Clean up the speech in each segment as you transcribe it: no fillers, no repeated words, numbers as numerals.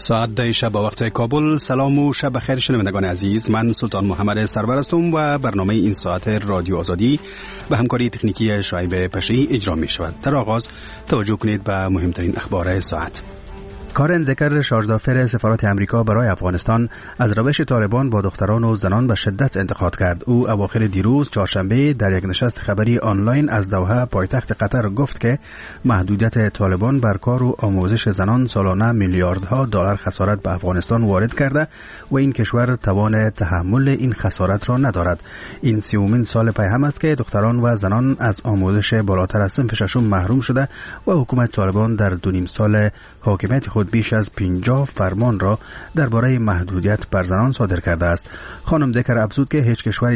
ساعت 10 شب با وقت کابل. سلام و شب بخیر شنوندگان عزیز، من سلطان محمد سرور هستم و برنامه این ساعت رادیو آزادی به همکاری تکنیکی شعیب پشه‌ای اجرا می شود. در آغاز توجه کنید به مهمترین اخبار ساعت. کارن دکر شارژدافر سفارت امریکا برای افغانستان از روش طالبان با دختران و زنان به شدت انتقاد کرد. او اواخر دیروز چهارشنبه در یک نشست خبری آنلاین از دوحه پایتخت قطر گفت که محدودیت طالبان بر کار و آموزش زنان سالانه میلیاردها دلار خسارت به افغانستان وارد کرده و این کشور توان تحمل این خسارت را ندارد. این 30مین سال پی هم است که دختران و زنان از آموزش بالاتر از صنف ششم محروم شده و حکومت طالبان در 2.5 سال حاکمیت خود بیش از 50 فرمان را درباره محدودیت بر زنان صادر کرده است. خانم دکر افزود که هیچ کشور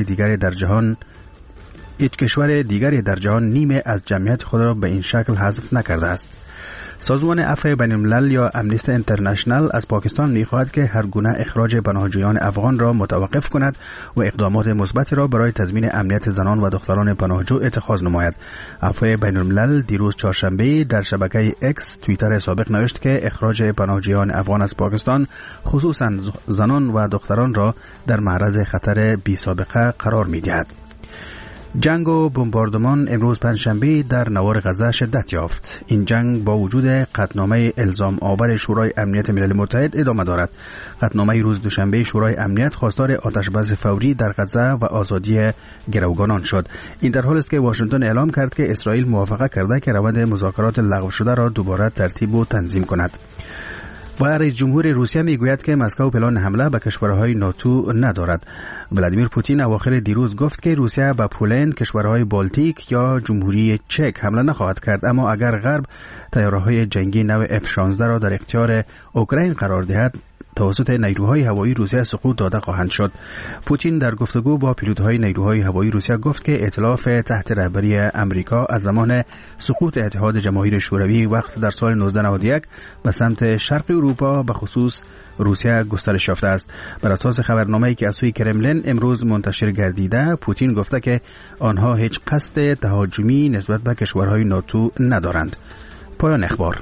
دیگری در جهان نیمه از جمعیت خود را به این شکل حذف نکرده است. سازمان عفو بین‌الملل یا امنیستی اینترنشنال از پاکستان می‌خواهد که هر گونه اخراج پناهجویان افغان را متوقف کند و اقدامات مثبتی را برای تضمین امنیت زنان و دختران پناهجو اتخاذ نماید. عفو بین‌الملل دیروز چهارشنبه در شبکه اکس توییتر سابق نوشت که اخراج پناهجویان افغان از پاکستان خصوصاً زنان و دختران را در معرض خطر بی‌سابقه قرار می‌دهد. جنگ و بمباردمان امروز پنجشنبه در نوار غزه شدت یافت. این جنگ با وجود قطعنامه الزام آور شورای امنیت ملل متحد ادامه دارد. قطعنامه روز دوشنبه شورای امنیت خواستار آتشبس فوری در غزه و آزادی گروگانان شد. این در حالی است که واشنگتن اعلام کرد که اسرائیل موافقت کرده که روند مذاکرات لغو شده را دوباره ترتیب و تنظیم کند. و رئیس جمهور روسیه میگوید که مسکو پلان حمله به کشورهای ناتو ندارد. ولادیمیر پوتین اواخر دیروز گفت که روسیه به پولند، کشورهای بالتیک یا جمهوری چک حمله نخواهد کرد، اما اگر غرب طیاره‌های جنگی نو F-16 را در اختیار اوکراین قرار دهد توسط نیروهای هوایی روسیه سقوط داده خواهند شد. پوتین در گفتگو با پیلوت‌های نیروهای هوایی روسیه گفت که ائتلاف تحت رهبری امریکا از زمان سقوط اتحاد جماهیر شوروی وقت در سال 1991 به سمت شرق اروپا به خصوص روسیه گسترش یافته است. بر اساس خبرنامه‌ای که از سوی کرملین امروز منتشر گردیده، پوتین گفته که آنها هیچ قصد تهاجمی نسبت به کشورهای ناتو ندارند. پایان اخبار.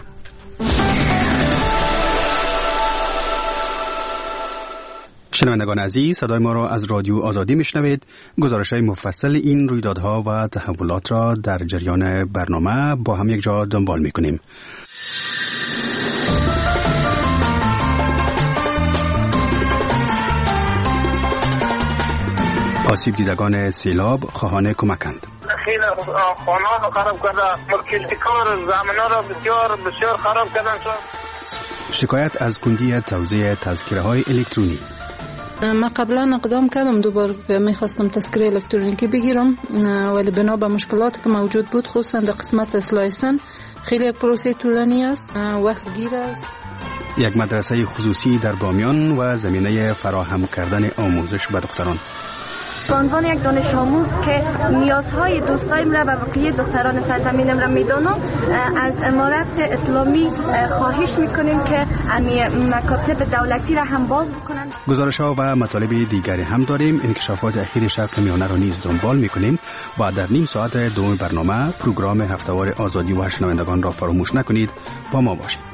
شنوندگان عزیز، صدای ما را از رادیو آزادی میشنوید. گزارش‌های مفصل این رویدادها و تحولات را در جریان برنامه با هم یک جا دنبال می‌کنیم. آسیب دیدگان سیلاب خواهان کمکند. خیلی خانه‌ها را خراب کرده، کشتکار زمین‌ها را بسیار خراب کردن. شکایت از کندی توزیع تذکره‌های الکترونی. من قبلا اقدام کردم دوباره که میخواستم تذکره الکترونیکی بگیرم، ولی بنا به مشکلاتی که موجود بود خصوصا در قسمت اصلاح سن خیلی یک پروسه طولانی است، وقت گیر است. یک مدرسه خصوصی در بامیان و زمینه فراهم کردن آموزش به دختران. به عنوان یک دانش آموز که نیازهای دوستایم را و بقیه دختران سرزمینم را میدانم، از امارت اسلامی خواهش میکنیم که مکاتب دولتی را هم باز بکنند. گزارش‌ها و مطالب دیگری هم داریم. انکشافات اخیر شرق میانه را نیز دنبال میکنیم و در نیم ساعت دوم برنامه پروگرام هفته‌وار آزادی و شنوندگان را فراموش نکنید. با ما باشید.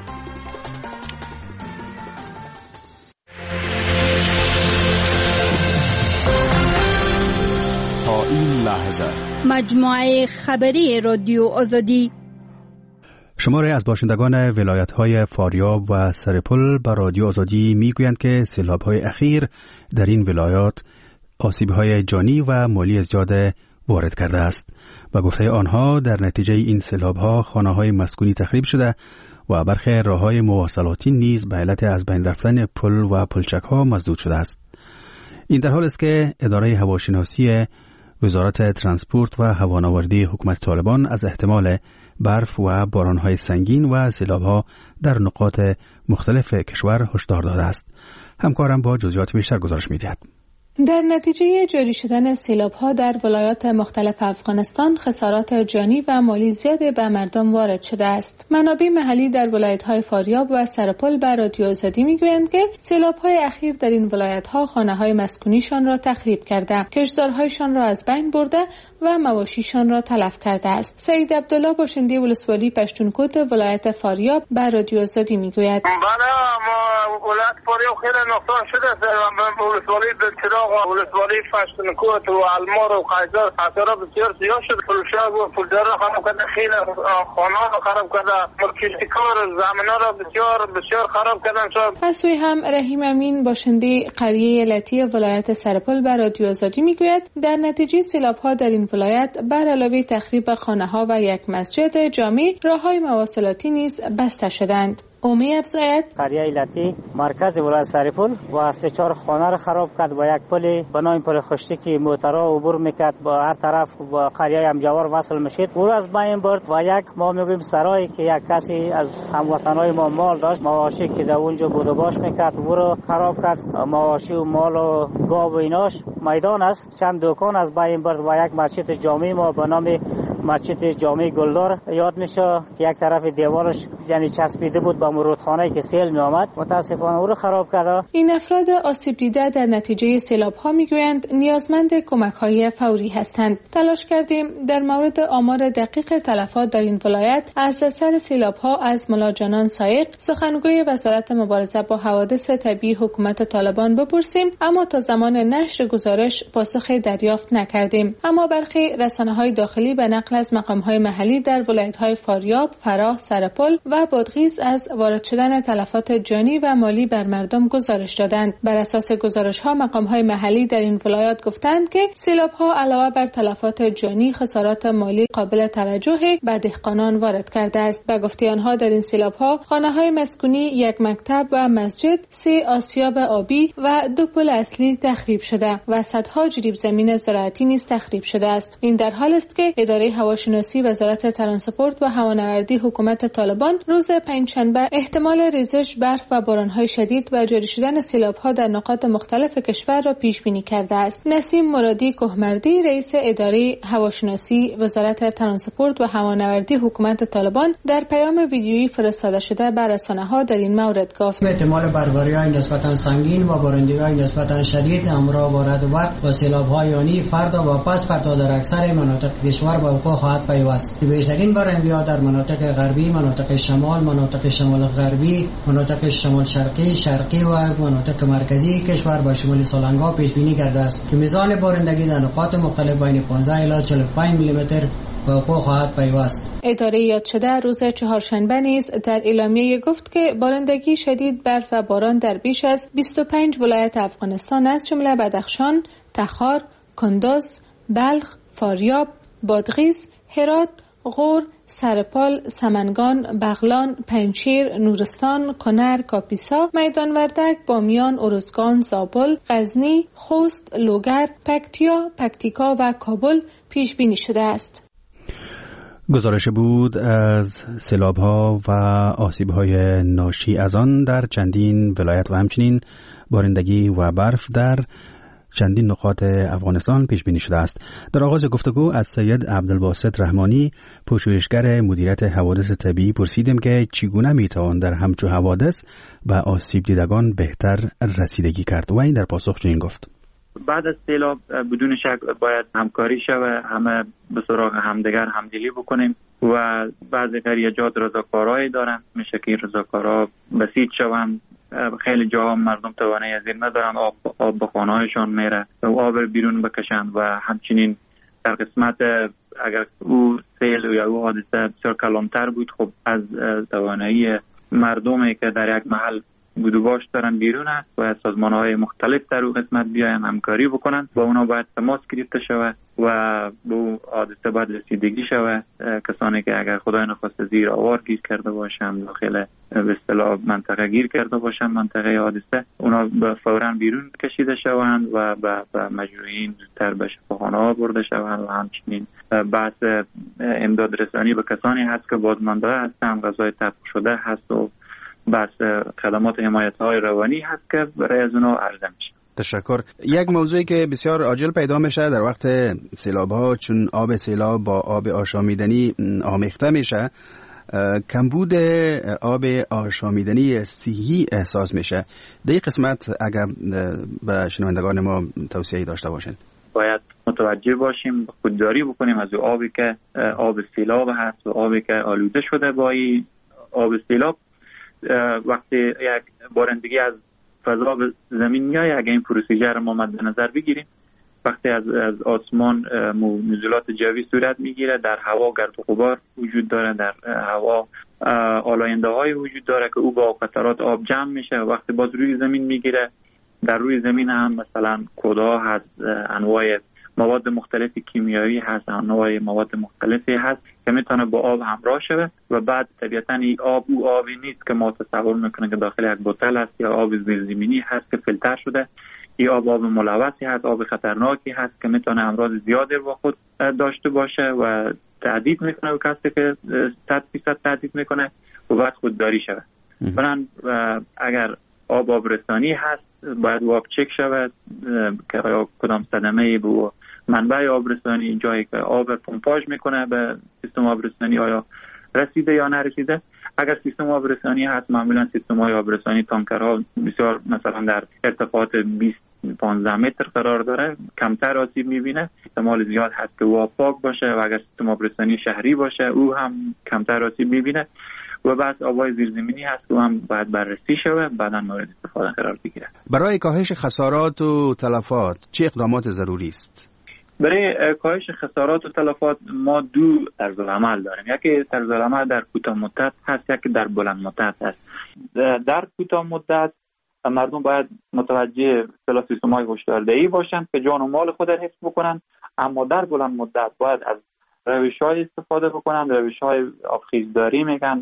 مجموعه خبری رادیو آزادی. شماری از باشندگان ولایت‌های فاریاب و سرپل به رادیو آزادی میگویند که سیلاب‌های اخیر در این ولایات آسیب‌های جانی و مالی زیاد وارد کرده است. به گفته آنها در نتیجه این سیلاب‌ها خانه‌های مسکونی تخریب شده و برخی راه‌های مواصلاتی نیز به علت از بین رفتن پل و پلچک‌ها مسدود شده است. این در حالی است که اداره هواشناسی وزارت ترانسپورت و هوانوردی حکومت طالبان از احتمال برف و باران‌های سنگین و سیلاب‌ها در نقاط مختلف کشور هشدار داده است. همکارم با جزئیات بیشتر گزارش می‌دهد. در نتیجه جاری شدن سیلاب‌ها در ولایات مختلف افغانستان خسارات جانی و مالی زیاد به مردم وارد شده است. منابع محلی در ولایت‌های فاریاب و سرپل به رادیو آزادی می‌گویند که سیلاب‌های اخیر در این ولایت‌ها خانه‌های مسکونیشان را تخریب کرده، کشتزارهایشان را از بین برده و مواشیشان را تلف کرده است. سید عبدالله باشنده ولسوالی پشتونکوت ولایت فاریاب به رادیو آزادی می‌گوید: بله، ما ولایت فاریاب خیلی نقصان شده است. ولسوالی بنچراغ و ولسوالی پشتونکوت و المار و قیصر خسارات بسیار زیاد شد. فروشا و پولدار را خراب کرده، خیلی خانه را خراب کرده، ملکیتکار زمین‌ها را بسیار خراب کردن. از سوی هم رحیم امین باشنده قریه لطی ولایت سرپل به رادیو آزادی میگوید در نتیجه سیلاب‌ها در این ولایت بر علاوه تخریب خانه‌ها و یک مسجد جامع، راه‌های مواصلاتی نیز بسته شدند. اومی افزاید: قریه ایلتی مرکز ولایت سرپل و 3-4 خانه را خراب کرد و یک پل به نام پل خشتی که موترها عبور میکرد با هر طرف با قریه همجوار وصل میشد او را از بین برد و یک ما میگویم سرایی که یک کسی از هموطنای ما مال داشت، مواشی که در اونجا بود و باش میکرد او را خراب کرد. مواشی و مال و گاو و ایناش میدان است، چند دکان از بین برد و یک مسجد جامع ما به نام مسجد جامع گلدار یاد میشه که یک طرف دیوارش یعنی چسبیده بود با رودخانه‌ای که سیل می آمد، متاسفانه او رو خراب کرد. این افراد آسیب دیده در نتیجه سیلاب‌ها میگویند نیازمند کمک‌های فوری هستند. تلاش کردیم در مورد آمار دقیق تلفات در این ولایت از اثر سیلاب‌ها از ملا جانان سایق، سخنگوی وزارت مبارزه با حوادث طبیعی حکومت طالبان بپرسیم، اما تا زمان نشر گزارش پاسخی دریافت نکردیم. اما برخی رسانه‌های داخلی به نقل از مقام‌های محلی در ولایت‌های فاریاب، فراه، سرپل و بادغیس از وارد شدن تلفات جانی و مالی بر مردم گزارش دادند. بر اساس گزارش‌ها مقام‌های محلی در این ولایات گفتند که سیلاب‌ها علاوه بر تلفات جانی خسارات مالی قابل توجه به دهقانان وارد کرده است. به گفته آنها در این سیلاب‌ها خانه‌های مسکونی، یک مکتب و مسجد، 3 آسیاب آبی و 2 پل اصلی تخریب شده و صدها جریب زمین زراعتی نیز تخریب شده است. این در حالی است که اداره هواشناسی وزارت ترانسپورت و هوانوردی حکومت طالبان روز پنجشنبه احتمال ریزش برف و باران‌های شدید و جاری شدن سیلاب‌ها در نقاط مختلف کشور را پیش بینی کرده است. نسیم مرادی کوهمردی رئیس اداره هواشناسی وزارت ترانسپورت و هوانوردی حکومت طالبان در پیام ویدیویی فرستاده شده به رسانه‌ها در این مورد گفت: احتمال برفباری‌های نسبتاً سنگین و بارندگی‌های نسبتاً شدید همراه با رعد و برق و سیلاب‌های یعنی فردا و پس فردا در اکثر مناطق کشور به وقوع خواهد پیوست. بیشترین بارندگی‌ها در مناطق غربی، مناطق شمال، مناطق شمال غربی، مناطق شمال شرقی و مناطق مرکزی کشور با شمال سالنگا پیش بینی کرده است که میزان بارندگی در نقاط مختلف بین 15 الی 45 میلیمتر به وقوع خواهد پیوست. اداره یاد شده روز چهارشنبه نیز در اعلامیه گفت که بارندگی شدید، برف و باران در بیش از 25 ولایت افغانستان از جمله بدخشان، تخار، کندز، بلخ، فاریاب، بادغیس، هرات، غور، سرپل، سمنگان، بغلان، پنجشیر، نورستان، کنر، کاپیسا، میدان وردک، بامیان، ارزگان، زابل، غزنی، خوست، لوگر، پکتیکا و کابل پیش بینی شده است. گزارش بود از سیلاب‌ها و آسیب‌های ناشی از آن در چندین ولایت و همچنین بارندگی و برف در چندین نقاط افغانستان پیش بینی شده است. در آغاز گفتگو از سید عبدالباسط رحمانی، پژوهشگر مدیریت حوادث طبیعی، پرسیدیم که چگونه میتوان در همچو حوادث و آسیب دیدگان بهتر رسیدگی کرد و این در پاسخ چنین گفت: بعد از سیلاب بدون شک باید همکاری شود، همه به سراغ همدیگر همدلی بکنیم و بعضی قریجات رضاکارایی دارن، میشه که رضاکارا بسیط شوند. خیلی جاها مردم توانایی از این ندارن، آب به خانه‌هایشان میره و آب بیرون بکشند و همچنین در قسمت اگر او سیل یا او حادثه بسیار کلانتر بود، خب از توانایی مردمی که در یک محل بود و باش دارن بیرون است و سازمان‌های مختلف در اون قسمت بیاین همکاری بکنن و اونا باید تماس گرفته شود و به حادثه باید رسیدگی شود. کسانی که اگر خدای نخواسته زیر آوار گیر کرده باشن، داخل به اصطلاح منطقه گیر کرده باشن، منطقه حادثه، اونا فوراً بیرون کشیده شوند و به مجروحین زودتر به شفاخانه‌ها برده شوند و همچنین بحث امداد رسانی به کسانی هست که بازمانده هستند، غذای طبخ شده هست و بس خدمات حمایت‌های روانی هست که برای از اونا عرضه میشه. تشکر. یک موضوعی که بسیار عاجل پیدا میشه در وقت سیلاب ها، چون آب سیلاب با آب آشامیدنی آمیخته میشه، کمبود آب آشامیدنی صحی احساس میشه. در این قسمت اگر به شنوندگان ما توصیه داشته باشین. باید متوجه باشیم، خودداری بکنیم از آبی که آب سیلاب هست و آبی که آلوده شده با آب سیلاب. وقتی یک بارندگی از فضا به زمین میاد، اگر این پروسیجر ما مد نظر بگیریم، وقتی از آسمان نزولات جوی صورت میگیره، در هوا گرد و غبار وجود داره، در هوا آلاینده های وجود داره که او با قطرات آب جمع میشه و وقتی باز روی زمین میگیره، در روی زمین هم مثلا کدا هست، انواع مواد مختلف کیمیایی هست، انواع مواد مختلفی هست که میتونه با آب همراه شده و بعد طبیعتاً این آب او آبی نیست که ما تصور میکنیم که داخل یک بوتل است یا آب زیرزمینی هست که فیلتر شده. این آب ملوثی هست، آب خطرناکی هست که میتونه امراض زیادی با خود داشته باشه و تهدید میکنه و کسی که 100% تهدید میکنه و بعد خودداری شده. برن اگر آبرسانی هست باید آب چک شود که کدام صدمه به منبع آبرسانی، جایی که آب پمپاژ میکنه به سیستم آبرسانی آیا رسیده یا نرسیده. اگر سیستم آبرسانی هست، معمولا سیستم های آبرسانی تانکرها بسیار مثلا در ارتفاعات 20-15 متر قرار داره، کمتر آسیب میبینه. احتمال زیاد هست که او پاک باشه و اگر سیستم آبرسانی شهری باشه او هم کمتر آسیب میبینه. و بعد آبای زیرزمینی هست و هم باید بررسی شده، بعدا مورد استفاده قرار بگیره. برای کاهش خسارات و تلفات چه اقدامات ضروری است؟ برای کاهش خسارات و تلفات ما دو طرز عمل داریم. یکی طرز عمل در کوتاه مدت هست، یکی در بلند مدت هست. در کوتاه مدت مردم باید متوجه سیستم‌های هشداردهی باشند که جان و مال خود را حفظ بکنند، اما در بلند مدت باید از روش‌های استفاده بکنند. روش‌های آبخیزداری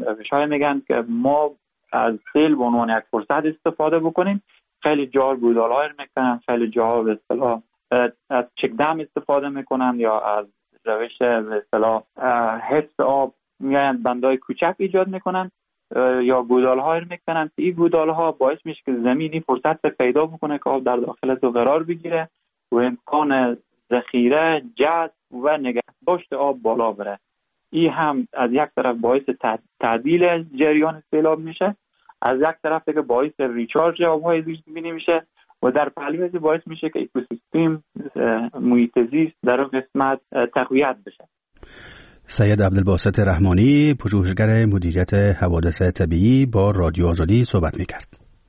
میگن که ما از سیل به عنوان یک فرصت استفاده بکنیم. خیلی جاها گودال‌ها میکنن، خیلی جاها به اصطلاح از چک دم استفاده میکنن یا از روش به اصطلاح حفظ آب میاین بندای کوچک ایجاد میکنن یا گودال‌ها میکنن که این گودال‌ها باعث میشه که زمینی فرصت پیدا بکنه که آب در داخل تو قرار بگیره و امکان ذخیره، جذب و نگهداشت آب بالا بره. این هم از یک طرف باعث تعدیل جریان سیلاب میشه، از یک طرف دیگه باعث ریچارج آب‌های زیرزمینی میشه و در پهلوی باعث میشه که اکوسیستم محیط زیست در اون قسمت تقویت بشه. سید عبدالباسط رحمانی، پژوهشگر مدیریت حوادث طبیعی، با رادیو آزادی صحبت میکرد.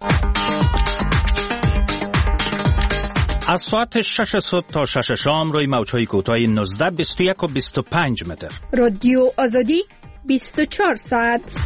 از ساعت 6 صبح تا 6 شام روی موج‌های کوتاه 19، 21 و 25 متر. رادیو آزادی 24 ساعت.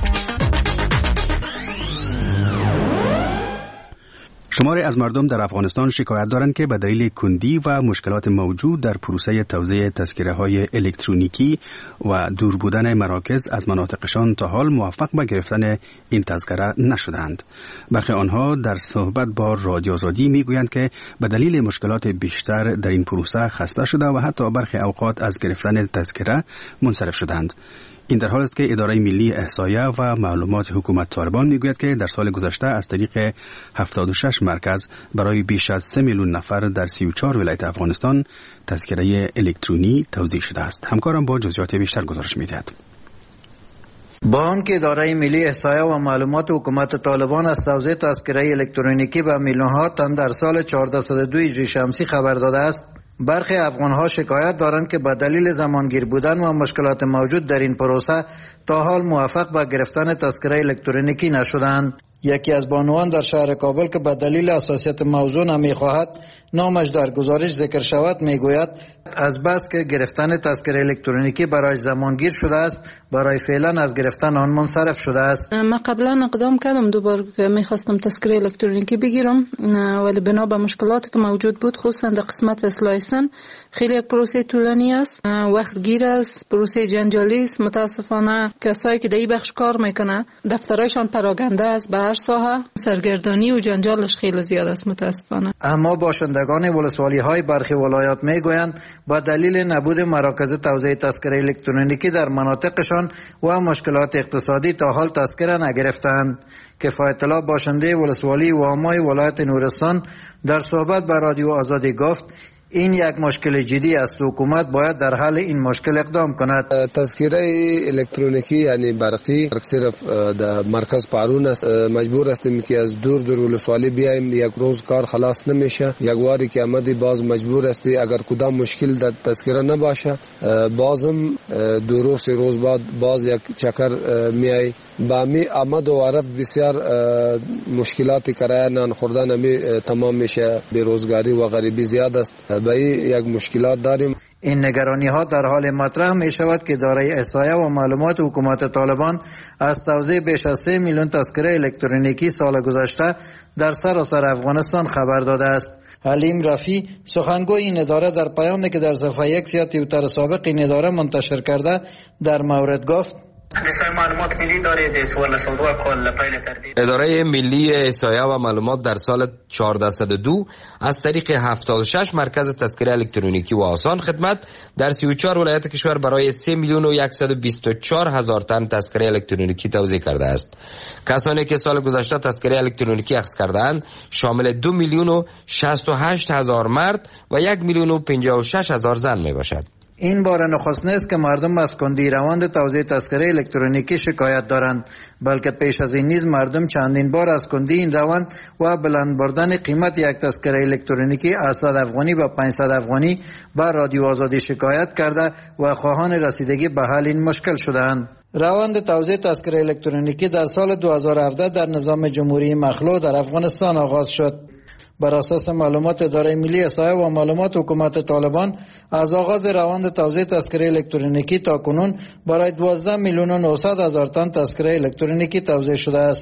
شماری از مردم در افغانستان شکایت دارند که به دلیل کندی و مشکلات موجود در پروسه توزیع تذکره‌های الکترونیکی و دور بودن مراکز از مناطقشان تا حال موفق به گرفتن این تذکره نشدند. برخی آنها در صحبت با رادیو آزادی میگویند که به دلیل مشکلات بیشتر در این پروسه خسته شده و حتی برخی اوقات از گرفتن تذکره منصرف شدند. این در حالی است که اداره ملی احصایه و معلومات حکومت طالبان میگوید که در سال گذشته از طریق 76 مرکز برای بیش از 3 میلیون نفر در 34 ولایت افغانستان تذکره الکترونی توزیع شده است. همکارم با جزئیات بیشتر گزارش میدهد. با آنکه اداره ملی احصایه و معلومات حکومت طالبان از توزیع تذکره الکترونیکی به میلیون‌ها تن در سال 1402 هجری شمسی خبر داده است، برخی افغان‌ها شکایت دارند که به دلیل زمانگیر بودن و مشکلات موجود در این پروسه تا حال موفق به گرفتن تذکره الکترونیکی نشدند. یکی از بانوان در شهر کابل که به دلیل حساسیت موضوع نمی‌خواهد نامش در گزارش ذکر شود میگوید از بس که گرفتن تذکره الکترونیکی برای زمانگیر شده است، برای فعلا از گرفتن آن منصرف شده است. من قبلا اقدام کردم دوباره که میخواستم تذکره الکترونیکی بگیرم، ولی بنا به مشکلاتی که موجود بود خصوصا در قسمت اصلاح سن خیلی یک پروسه طولانی است، وقت گیر است، پروسه جنجالی است. متاسفانه کسایی که در این بخش کار میکنه دفترایشان پراگنده است، به هر ساحه سرگردانی و جنجالش خیلی زیاد است متاسفانه. اما باشندگان ولسوالی‌های برخی ولایات میگویند با دلیل نبود مراکز توزیع تذکره الکترونیکی در مناطقشان و مشکلات اقتصادی تا حال تذکره نگرفتند. کفایت الله باشنده ولسوالی وامای ولایت نورستان در صحبت با رادیو آزادی گفت این یک مشکل جدی است و حکومت باید در حل این مشکل اقدام کند. تذکره الکترونیکی یعنی برقی صرف در مرکز پارون است. مجبور هستیم که از دور ولسوالی بیایم، یک روز کار خلاص نمیشه. یک واری که آمدی باز مجبور هستی اگر کدام مشکل در تذکره نباشه بازم دو روز بعد باز یک چکر میای. با می آمد و عرف بسیار مشکلات کرایه نان خوردن می تمام میشه. بیروزگاری و غریبی زیاد است. به یک مشکلات داریم. این نگرانی ها در حال مطرح می شود که اداره احصایه و معلومات حکومت طالبان از توزیع بیش از 3 میلیون تذکره الکترونیکی سال گذشته در سراسر افغانستان خبر داده است. حلیم رفی سخنگوی این اداره در پیامی که در صفحه یک یا توییتر سابق این اداره منتشر کرده در مورد گفت اداره ملی احصایه و معلومات در سال 1402 از طریق 76 مرکز تذکره الکترونیکی و آسان خدمت در 34 ولایت کشور برای 3 میلیون و 124 هزار تن تذکره الکترونیکی توزیع کرده است. کسانی که سال گذشته تذکره الکترونیکی اخذ کردند شامل 2 میلیون و 68 هزار مرد و 1 میلیون و 56 هزار زن می باشد. این بار نخست نیست که مردم از کندی روند توزیع تذکره الکترونیکی شکایت دارند، بلکه پیش از این نیز مردم چندین بار از کندی این روند و بلند بردن قیمت یک تذکره الکترونیکی از 100 افغانی و 500 افغانی به رادیو آزادی شکایت کرده و خواهان رسیدگی به حل این مشکل شدند. روند توزیع تذکره الکترونیکی در سال 2017 در نظام جمهوری مخلوع در افغانستان آغاز شد. بر اساس معلومات اداره ملی احصایه و معلومات حکومت طالبان از آغاز روند توزیع تذکره الکترونیکی تا کنون برای 12 میلیون و 900 هزار تن تذکره الکترونیکی توزیع شده است.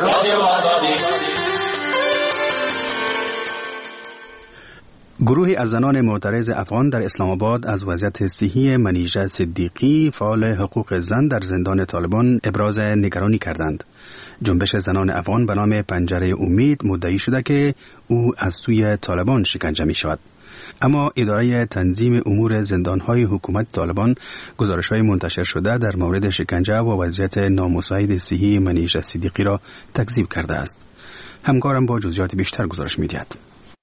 گروهی از زنان معترض افغان در اسلام آباد از وضعیت صحی منیژه صدیقی فعال حقوق زن در زندان طالبان ابراز نگرانی کردند. جنبش زنان افغان به نام پنجره امید مدعی شده که او از سوی طالبان شکنجه می شود. اما اداره تنظیم امور زندانهای حکومت طالبان گزارش‌های منتشر شده در مورد شکنجه و وضعیت نامساعد صحی منیژه صدیقی را تکذیب کرده است. همکارم با جزئیات بیشتر گزارش می‌دهد.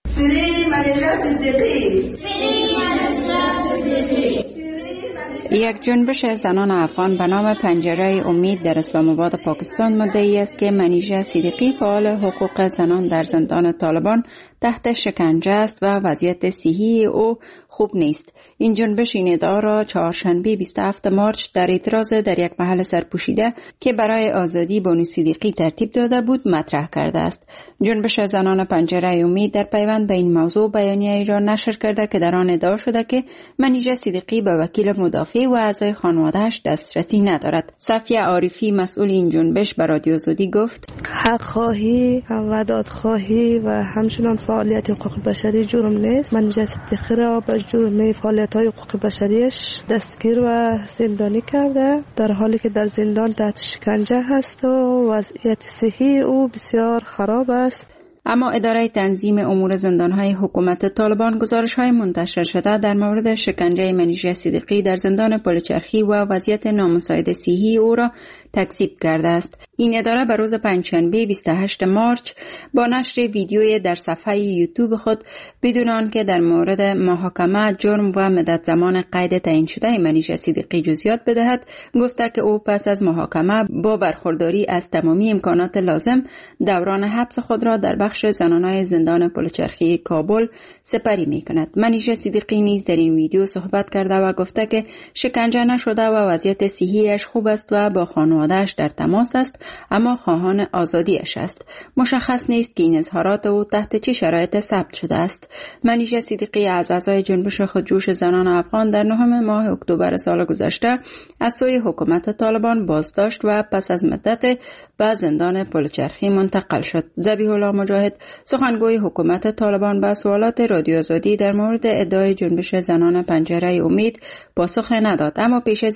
یک جنبش زنان افغان به نام پنجره امید در اسلام آباد پاکستان مدعی است که منیژه صدیقی فعال حقوق زنان در زندان طالبان تحت شکنجه است و وضعیت صحی او خوب نیست. این جنبش این ادعا را چهارشنبه 27 مارچ در اعتراض در یک محل سرپوشیده که برای آزادی بانو صدیقی ترتیب داده بود مطرح کرده است. جنبش زنان پنجره امید در پیوند به این موضوع بیانیه‌ای را نشر کرده که در آن ادعا شده که منیژه صدیقی به وکیل مدافع و اعضای خانواده‌اش دسترسی ندارد. صفیه عارفی مسئول این جنبش به رادیو آزادی گفت: حق خواهی و دادخواهی و همچنان فعالیت حقوق بشری جرم نیست. منیژه صدیقی را به جرم فعالیت‌های حقوق بشریش دستگیر و زندانی کرده، در حالی که در زندان تحت شکنجه هست و وضعیت صحی او بسیار خراب است. اما اداره تنظیم امور زندانهای حکومت طالبان گزارش‌های منتشر شده در مورد شکنجه منیژه صدیقی در زندان پلچرخی و وضعیت نامساعد صحی او را تکذیب کرده است. این اداره به روز پنجشنبه 28 مارچ با نشر ویدیوی در صفحه یوتیوب خود بدون آنکه در مورد محاکمه، جرم و مدت زمان قید تعیین شده منیژه صدیقی جزئیات بدهد، گفته که او پس از محاکمه با برخورداری از تمامی امکانات لازم دوران حبس خود را در بخش زنانهای زندان پلچرخی کابل سپری می‌کند. منیژه صدیقی نیز در این ویدیو صحبت کرده و گفته که شکنجه نشده و وضعیت صحیش خوب است و با خانواده‌اش در تماس است، اما خواهان آزادیش است. مشخص نیست که این اظهارات او تحت چه شرایط ثبت شده است. منیژه صدیقی از اعضای جنبش خودجوش زنان افغان در 9 ماه اکتبر سال گذشته از سوی حکومت طالبان بازداشت و پس از مدت به زندان پلچرخی منتقل شد. ذبیح الله مجاهد، سخنگوی حکومت طالبان، به سوالات رادیو آزادی در مورد ادعای جنبش زنان پنجره امید پاسخ نداد، اما پیش از این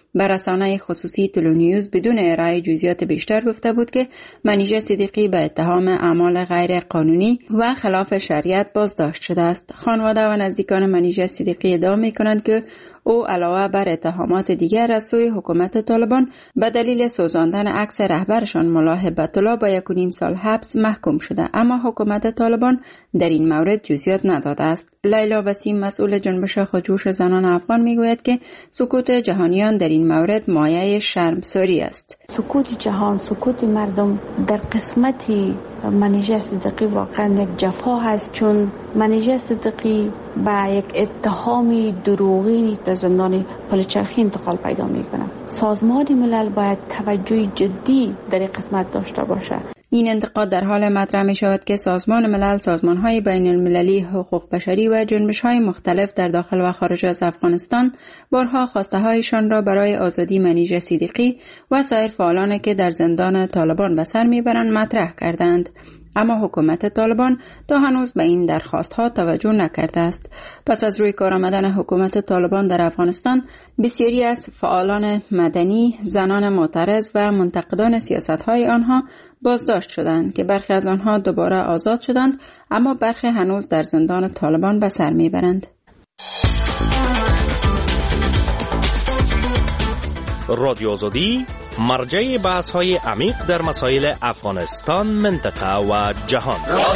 به رسانه خصوصی تلونیوز بدون ارائه جزئیات بیشتر گفته بود که منیژه صدیقی به اتهام اعمال غیر قانونی و خلاف شریعت بازداشت شده است. خانواده و نزدیکان منیژه صدیقی ادعا می‌کنند که او علاوه بر اتهامات دیگر از سوی حکومت طالبان به دلیل سوزاندن عکس رهبرشان ملا هبت الله با 1.5 سال حبس محکوم شده، اما حکومت طالبان در این مورد جزئیات نداده است. لیلا وسیم مسئول جنبش خودجوش زنان افغان میگوید که سکوت جهانیان در این مورد مایه شرمساری است. سکوت جهان، سکوت مردم در قسمتی منیژه صدیقی واقعا یک جفا هست، چون منیژه صدیقی با یک اتهامی دروغی به زندان پلچرخی انتقال پیدا میکنه. سازمان ملل باید توجه جدی در این قسمت داشته باشه. این انتقاد در حال مطرح می شود که سازمان ملل، سازمان‌های بین المللی حقوق بشری و جنبش‌های مختلف در داخل و خارج از افغانستان بارها خواسته‌هایشان را برای آزادی منیژه صدیقی و سایر فعالانی که در زندان طالبان به سر میبرند مطرح کردند، اما حکومت طالبان تا هنوز به این درخواست‌ها توجه نکرده است. پس از روی کار آمدن حکومت طالبان در افغانستان، بسیاری از فعالان مدنی، زنان معترض و منتقدان سیاست‌های آنها بازداشت شدند که برخی از آنها دوباره آزاد شدند، اما برخی هنوز در زندان طالبان به سر میبرند. رادیو آزادی مرجع بحث‌های عمیق در مسائل افغانستان، منطقه و جهان.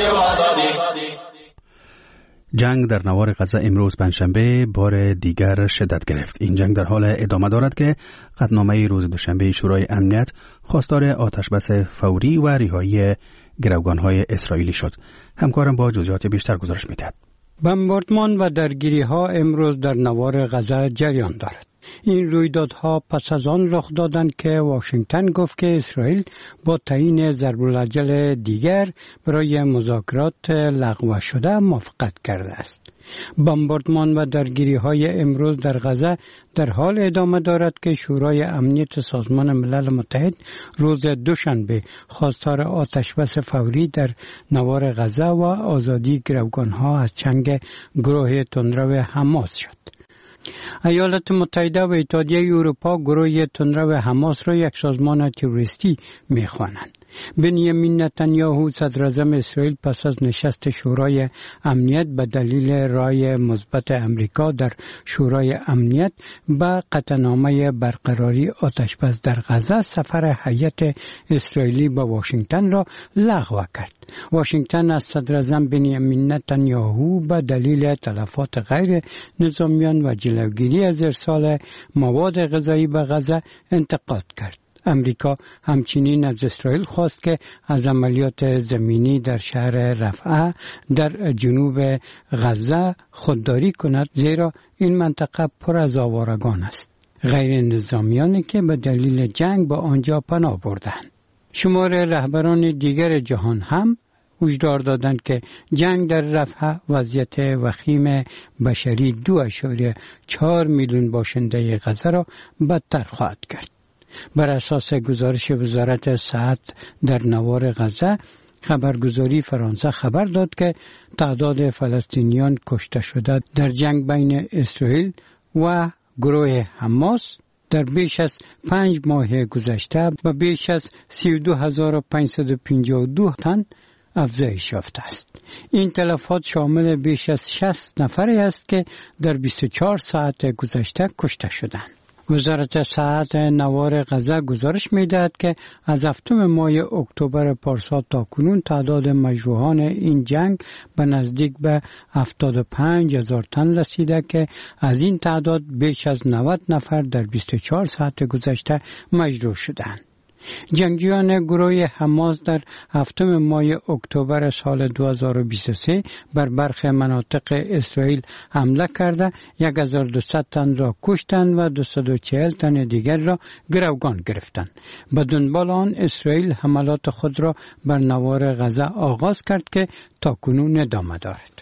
جنگ در نوار غزه امروز پنجشنبه بار دیگر شدت گرفت. این جنگ در حال ادامه دارد که قطعنامه روز دوشنبه شورای امنیت خواستار آتشبس فوری و رهایی گروگان‌های اسرائیلی شد. همکارم با جزئیات بیشتر گزارش می‌دهد. بمباردمان و درگیری‌ها امروز در نوار غزه جریان دارد. این رویدادها پس از آن رخ دادند که واشنگتن گفت که اسرائیل با تعیین ضرب‌الاجل دیگر برای مذاکرات لغو شده موافقت کرده است. بمباردمان و درگیری‌های امروز در غزه در حال ادامه دارد که شورای امنیت سازمان ملل متحد روز دوشنبه خواستار آتشبس فوری در نوار غزه و آزادی گروگان‌ها از چنگ گروه تندرو حماس شد. ایالات متحده و اتحادیه اروپا گروه تندرو حماس را یک سازمان تروریستی می‌خوانند. بنیامین نتانیاهو صدراعظم اسرائیل پس از نشست شورای امنیت به دلیل رای مثبت امریکا در شورای امنیت به قطعنامه برقراری آتشبس در غزه سفر هیئت اسرائیلی به واشنگتن را لغو کرد. واشنگتن از صدراعظم بنیامین نتانیاهو به دلیل تلفات غیر نظامیان و جلوگیری از ارسال مواد غذایی به غزه انتقاد کرد. امریکا همچنین از اسرائیل خواست که از عملیات زمینی در شهر رفح در جنوب غزه خودداری کند، زیرا این منطقه پر از آوارگان است، غیر نظامیانی که به دلیل جنگ به آنجا پناه بردند. شمار رهبران دیگر جهان هم هشدار دادند که جنگ در رفح وضعیت وخیم بشری 2.4 میلیون باشنده غزه را بدتر خواهد کرد. بر اساس گزارش وزارت صحت در نوار غزه، خبرگزاری فرانسه خبر داد که تعداد فلسطینیان کشته شده در جنگ بین اسرائیل و گروه حماس در بیش از 5 ماه گذشته و بیش از 32,552 تن افزایش یافته است. این تلفات شامل بیش از 60 نفری است که در 24 ساعت گذشته کشته شدند. وزارت صحت نوار غزه گزارش می‌دهد که از هفتم ماه اکتبر پارسال تا کنون تعداد مجروحان این جنگ به نزدیک به 75,000 تن رسیده که از این تعداد بیش از 90 نفر در 24 ساعت گذشته مجروح شدند. جنگجویان گروه حماس در هفتم ماه اکتبر سال 2023 بر برخی مناطق اسرائیل حمله کرده 1200 تن را کشتند و 240 تن دیگر را گروگان گرفتند. به دنبال آن اسرائیل حملات خود را بر نوار غزه آغاز کرد که تاکنون ادامه دارد.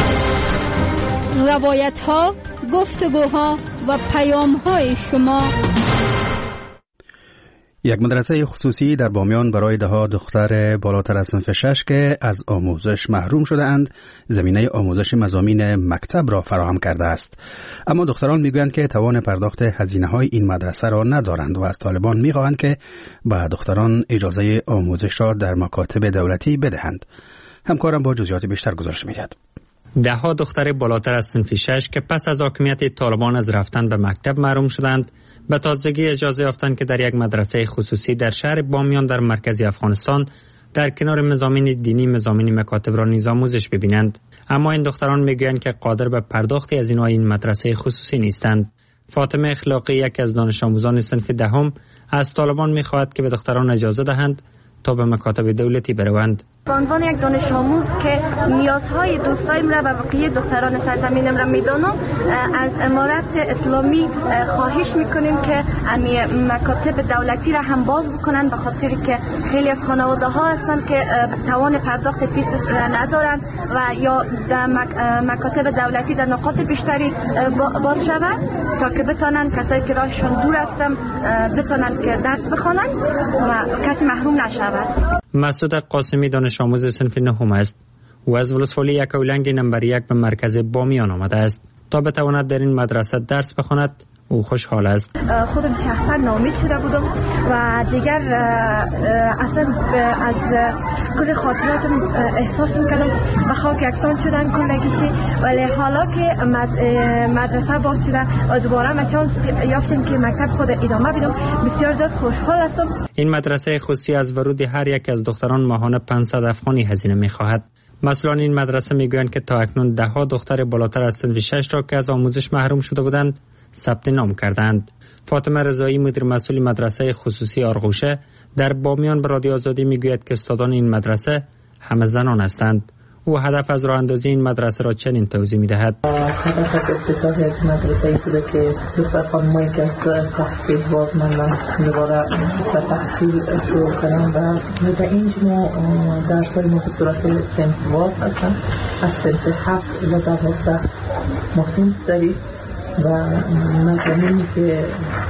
روایت‌ها، گفتگوها و پیام‌های شما. یک مدرسه خصوصی در بامیان برای 10 دختر بالاتر از صنف 6 که از آموزش محروم شده اند زمینه آموزش مضامین مکتب را فراهم کرده است. اما دختران میگویند که توان پرداخت هزینه‌های این مدرسه را ندارند و از طالبان میخواهند که به دختران اجازه آموزش را در مکاتب دولتی بدهند. همکارم با جزئیات بیشتر گزارش می‌دهد. 10 دختر بالاتر از صنف 6 که پس از حاکمیت طالبان از رفتن به مکتب محروم شدند به تازگی اجازه یافتند که در یک مدرسه خصوصی در شهر بامیان در مرکز افغانستان در کنار مضامین دینی مضامین مکاتب را نیز آموزش ببینند. اما این دختران میگویند که قادر به پرداخت از این مدرسه خصوصی نیستند. فاطمه اخلاقی یک از دانش آموزان صنف 10 از طالبان میخواهد که به دختران اجازه دهند تا به مکاتب دولتی بروند. به عنوان یک دانش آموز که نیازهای دوستایم را و بقیه دختران سرزمینم را میدانم، از امارت اسلامی خواهش میکنیم که مکاتب دولتی را هم باز بکنند، به خاطری که خیلی از خانواده ها هستند که توان پرداخت فیس را ندارند و یا در مکاتب دولتی در نقاط بیشتری باز شود تا که بتانند کسایی که راهشون دور هستند بتانند که درس بخوانند و کسی محروم نشود. مسعود قاسمی دانش آموز صنف 9 است و از ولسوالی یکاولنگ نمبر 1 به مرکز بامیان آمده است تا بتواند در این مدرسه درس بخواند. او خوشحال است. خودم شخصا ناامید شده بودم و دیگر اصلا از کل خاطراتم احساس میکردم به خاک یکسان شدن کلگیشی، ولی حالا که مدرسه باز شده و دوباره ما چانس یافتیم که مکتب خود ادامه بدم، بسیار زیاد خوشحال هستم. این مدرسه خصوصی از ورود هر یک از دختران ماهانه 500 افغانی هزینه میخواهد. مثلا این مدرسه میگویند که تا اکنون 10 دختر بالاتر از صنف 6 را که از آموزش محروم شده بودند ثبت نام کردند. فاطمه رضایی مدیر مسئول مدرسه خصوصی آرغوشه در بامیان به رادیو آزادی میگوید که استادان این مدرسه همه زنان هستند. او هدف از راه اندازی این مدرسه را چنین توضیح میدهد. هدف از افتتاح یک مدرسه ای بوده که دختر خانمایی که از تحصیل بازماندن دوباره به تحصیل شروع کنن و در اینجا ما درس‌های ما به صورت صنف باز هستن، از صنف 7 الی 12 ما صنف داریم و مضامینی که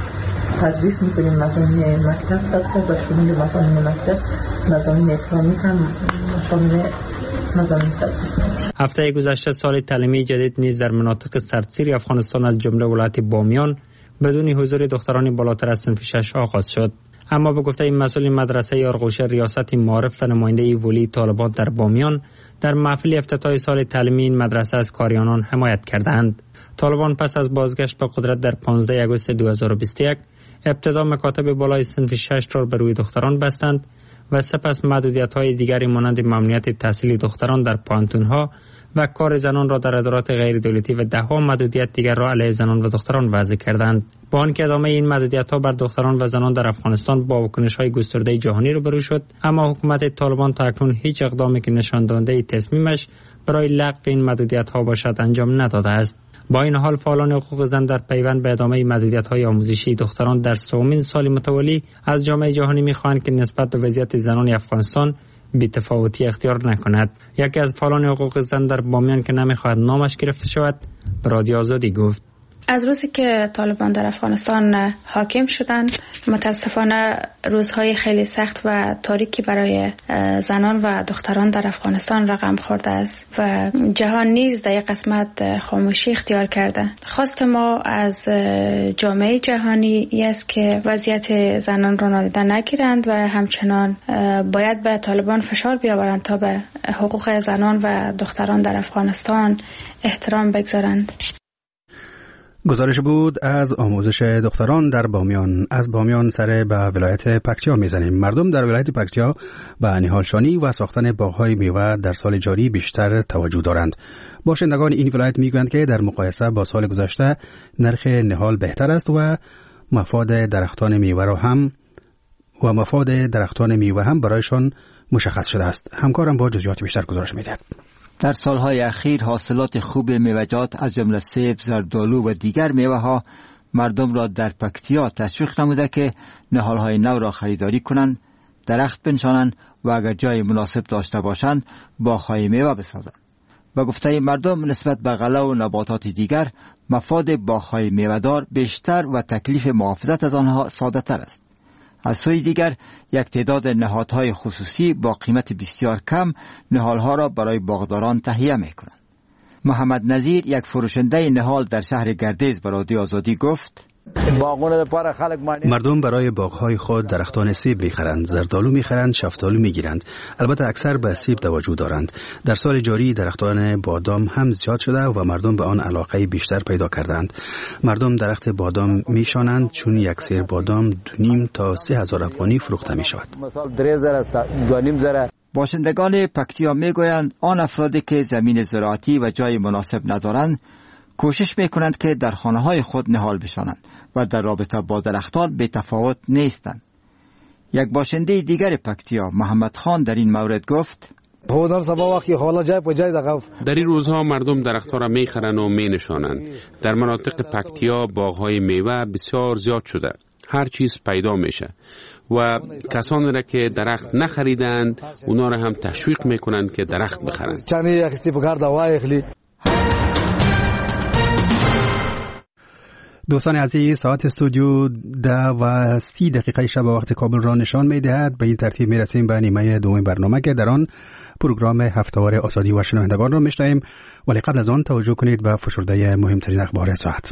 تدریس میکنیم مضامین مکتب هست و شامل مضامین مکتب مضامین اسلامی هم شامل مضامین تدریس. هفته گذشته سال تعلیمی جدید نیز در مناطق سردسیر افغانستان از جمله ولایت بامیان بدون حضور دختران بالاتر از صنف 6 آغاز شد. اما به گفته این مسئول مدرسه آرغوشه ریاست معارف و نماینده ولی طالبان در بامیان در محفل افتتاح سال تعلیمی این مدرسه از کاریانان حمایت کردند. طالبان پس از بازگشت به قدرت در 15 آگوست 2021 ابتدا مکاتب بالای صنف 6 را به روی دختران بستند و سپس محدودیت‌های دیگری مانند ممنوعیت تحصیلی دختران در پانتون‌ها و کار زنان را در ادارات غیر دولتی و 10 محدودیت دیگر را علیه زنان و دختران وضع کردند. با آنکه ادامه این محدودیت‌ها بر دختران و زنان در افغانستان با واکنش‌های گسترده جهانی روبرو شد، اما حکومت طالبان تا اکنون هیچ اقدامی که نشان دهنده تصمیمش برای لغو این محدودیت‌ها باشد انجام نداده است. با این حال فعالان حقوق زن در پیوند به ادامه محدودیت‌های آموزشی دختران در 3مین سال متوالی از جامعه جهانی می‌خواهند که نسبت به وضعیت زنان افغانستان بی‌تفاوتی اختیار نکند. یکی از فعالان حقوق زن در بامیان که نمی‌خواهد نامش گرفته شود به رادیو آزادی گفت: از روزی که طالبان در افغانستان حاکم شدند متاسفانه روزهای خیلی سخت و تاریکی برای زنان و دختران در افغانستان رقم خورده است و جهان نیز در یک قسمت خاموشی اختیار کرده. خواست ما از جامعه جهانی است که وضعیت زنان را نادیده نگیرند و همچنان باید به طالبان فشار بیاورند تا به حقوق زنان و دختران در افغانستان احترام بگذارند. گزارش بود از آموزش دختران در بامیان. از بامیان سر به ولایت پکتیا میزنیم. مردم در ولایت پکتیا به نهالشانی و ساختن باغ‌های میوه در سال جاری بیشتر توجه دارند. باشندگان این ولایت میگویند که در مقایسه با سال گذشته نرخ نهال بهتر است و مفاد درختان میوه هم برایشان مشخص شده است. همکارم با جزئیات بیشتر گزارش میدهد. در سالهای اخیر حاصلات خوب میوه‌جات از جمله سیب، زردآلو و دیگر میوه‌ها مردم را در پکتیا تشویق نموده که نهال‌های نو را خریداری کنند، درخت بنشانند و اگر جای مناسب داشته باشند باغ‌های میوه بسازند. به گفته مردم نسبت به غله و نباتات دیگر مفاد باغ‌های میوه‌دار بیشتر و تکلیف محافظت از آنها ساده‌تر است. از سوی دیگر یک تعداد نهادهای خصوصی با قیمت بسیار کم نهالها را برای باغداران تهیه میکنند. محمد نظیر، یک فروشنده نهال در شهر گردیز، به رادیو آزادی گفت: مردم برای باغهای خود درختان سیب میخرند، زردآلو میخرند، شفتالو میگیرند. البته اکثر به سیب توجه دارند. در سال جاری درختان بادام هم زیاد شده و مردم به آن علاقه بیشتر پیدا کردند. مردم درخت بادام میشانند چون یک سیر بادام 2.5 تا 3,000 افغانی فروخته میشود. باشندگان پکتیا میگویند آن افرادی که زمین زراعتی و جای مناسب ندارند کوشش میکنند که در خانه‌های خود نهال بشانند و در رابطه با درختان به تفاوت نیستند. یک باشنده دیگر پکتیا، محمد خان، در این مورد گفت: در این روزها مردم درختها را میخرند و مینشانند. در مناطق پکتیا باغهای میوه بسیار زیاد شده. هر چیز پیدا میشه و کسانی را که درخت نخریدند اونا را هم تشویق میکنند که درخت بخرند. دوستان عزیز، ساعت استودیو 10:30 شب وقت کابل را نشان می‌دهد. به این ترتیب می‌رسیم به نیمه دوم برنامه که در آن پروگرام هفته‌وار آزادی و شنوندگان را می‌شنویم، ولی قبل از آن توجه کنید به فشرده مهمترین اخبار ساعت.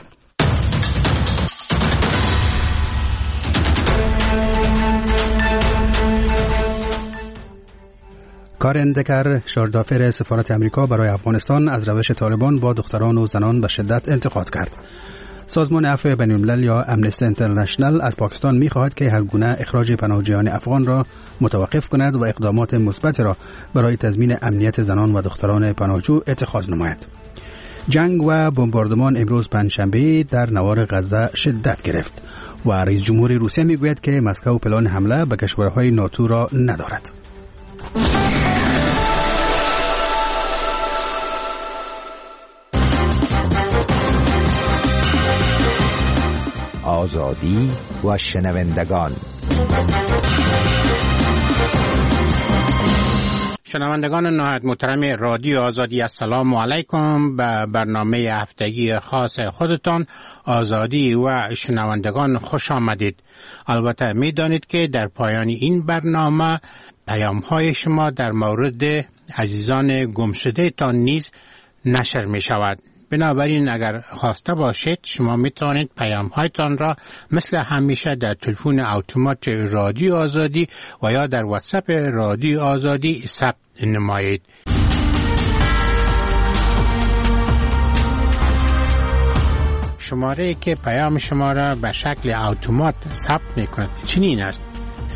کارن دکر، شاردافر سفارت امریکا برای افغانستان، از روش طالبان با دختران و زنان به شدت انتقاد کرد. سازمان عفو بین‌الملل یا امنستی اینترنشنال از پاکستان می‌خواهد که هر گونه اخراج پناهجویان افغان را متوقف کند و اقدامات مثبت را برای تضمین امنیت زنان و دختران پناهجو اتخاذ نماید. جنگ و بمباردمان امروز پنجشنبه در نوار غزه شدت گرفت و رئیس جمهور روسیه می‌گوید که مسکو پلان حمله به کشورهای ناتو را ندارد. آزادی و شنوندگان. شنوندگان نهایت محترم رادیو آزادی، السلام علیکم. به برنامه هفتگی خاص خودتان آزادی و شنوندگان خوش آمدید. البته می دانید که در پایان این برنامه پیام های شما در مورد عزیزان گمشده تان نیز نشر می شود. بنابراین اگر خواسته باشید شما می توانید پیام هایتان را مثل همیشه در تلفن اتومات رادیو آزادی و یا در واتساپ رادیو آزادی ثبت نمایید. شماره که پیام شما را به شکل اتومات ثبت می کند چنین است: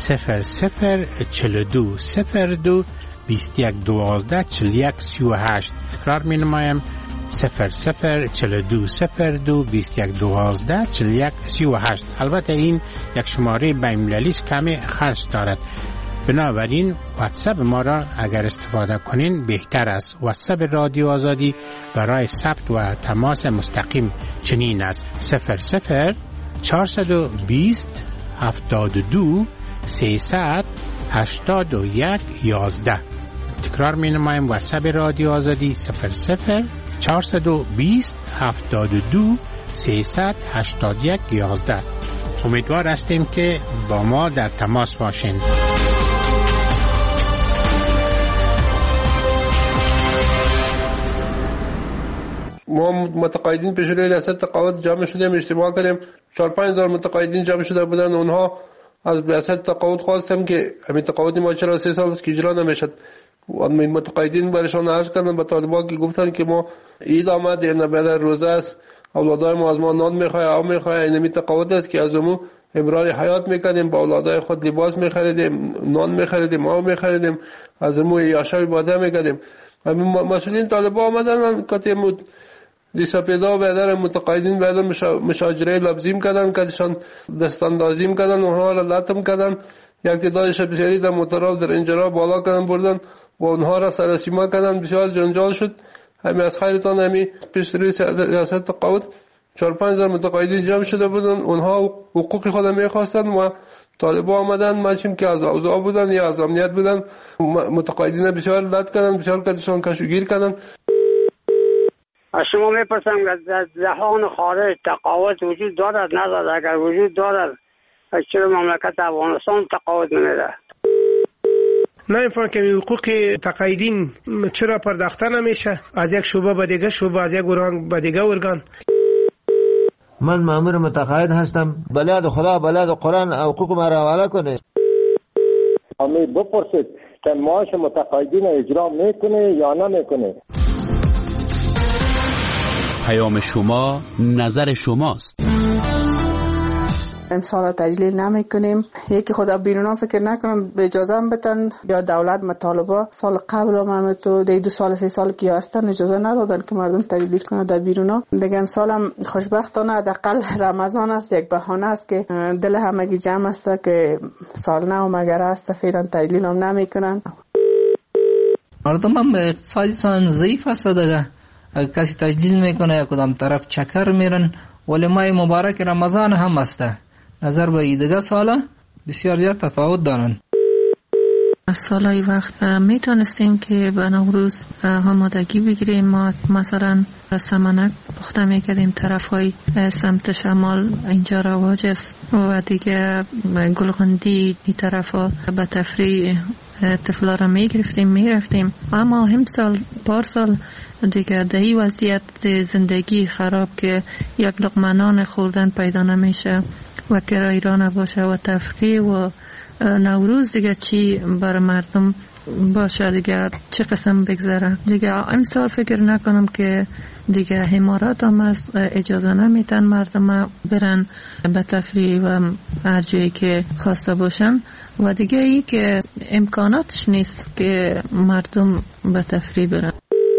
0042 02 21 12 41 38. تکرار می نمایم: 0042 02 21 12 41 38. البته این یک شماره بین‌المللی است، کمی خرج دارد. بنابراین واتساپ ما را اگر استفاده کنین بهتر است. واتساپ رادیو آزادی برای ثبت و تماس مستقیم چنین است: 00 420 72 300 81 11. تکرار می نمایم: واتساپ رادیو آزادی 00 420 72 300 81 11. امیدوار هستیم که با ما در تماس باشین. ما متقاعدین پیش روی ریاست تقاعد جمع شدیم، اجتماع کردیم. 4-5 هزار متقاعدین جمع شده بودن. اونها از ریاست تقاعد خواستم که همین تقاعد ما چرا 3 سال است که اجرا نمیشد. این متقاعدین برشان عرض کردن به طالبان که گفتن که ما عید آمد، این بعد روزه است، اولادای ما از ما نان میخواه، آب میخواه. این تقاعد است که از امو امرار حیات میکنیم، با اولادای خود لباس میخریدیم، نان میخریدیم، آب میخریدیم، از امو یاشای باده میکردیم. مسئولین طالبان آمدن که دیسا پیدا بیادر متقاعدین بیادر مشاجره لبزیم کردن، کدشان دستاندازیم کردن، اونها را لطم کردن. یک تعدادش بسیاری در مطرف در اینجا بالا کردن بردن و اونها را سرسیما کردن. بسیار جنجال شد. همین از خیرتان همین پیش روی ریاست تقاعد 4-5 هزار متقاعدین جمع شده بودن. اونها حقوق خود میخواستن و طالبان آمدن، ماشین که از اوضاع بودن یا از امنیت بودن، متقاعدین بسیار لط کردن، بسیار کدشان کشوگیر کردن. از شما میپرسم در جهان خارج تقاعد وجود دارد ندارد؟ اگر وجود دارد چرا مملکت افغانستان تقاعد نمیده؟ نمی‌فهمم که حقوق تقاعدین چرا پرداخته نمیشه از یک شعبه به دیگه شعبه، از یک ارگان به دیگه ارگان. من مأمور متقاعد هستم، بلد خدا بلد قرآن حقوق ما را حواله کنه. امی بپرسید که معاش متقاعدین اجرا میکنه یا نمیکنه. پیام شما نظر شماست. امسال تجلیل نمی کنیم. یکی خدا بیرونا فکر نکنم به اجازه هم بتن یا دولت مطالبه سال قبل هم تو 2 سال 3 سال که هستن اجازه ندادن که مردم تجلیل کنه در بیرونا. دیگه امسال هم خوشبختانه حداقل رمضان است، یک بهانه است که دل همگی جمع است که سال نو مگر است فعلا تجلیل هم نمی کنن. مردم هم اقتصادشان ضعیف است دیگه. کسی تجلیل میکنه یا کدام طرف چکر میرن. ولی ماه مبارک رمضان هم است. نظر به دیگه سالا بسیار زیاد تفاوت دارن. سالای وقت میتونستیم که به نوروز آمادگی بگیریم. ما مثلا سمنک پخته میکردیم، طرف های سمت شمال اینجا رواج است و دیگه گلغندی این طرف ها به تفریح طفلا را میرفتیم. اما هم سال پارسال دیگه دهی وضعیت زندگی خراب که یک لقمه نان خوردن پیدا نمیشه و کرایه را نباشه و تفریح و نوروز دیگه چی بر مردم باشه، دیگه چه قسم بگذره. دیگه امسال فکر نکنم که دیگه حمارات هم از اجازه نمیتن مردم برن به تفریح و هر جایی که خواسته باشن و دیگه ای که امکاناتش نیست که مردم به تفریح برن.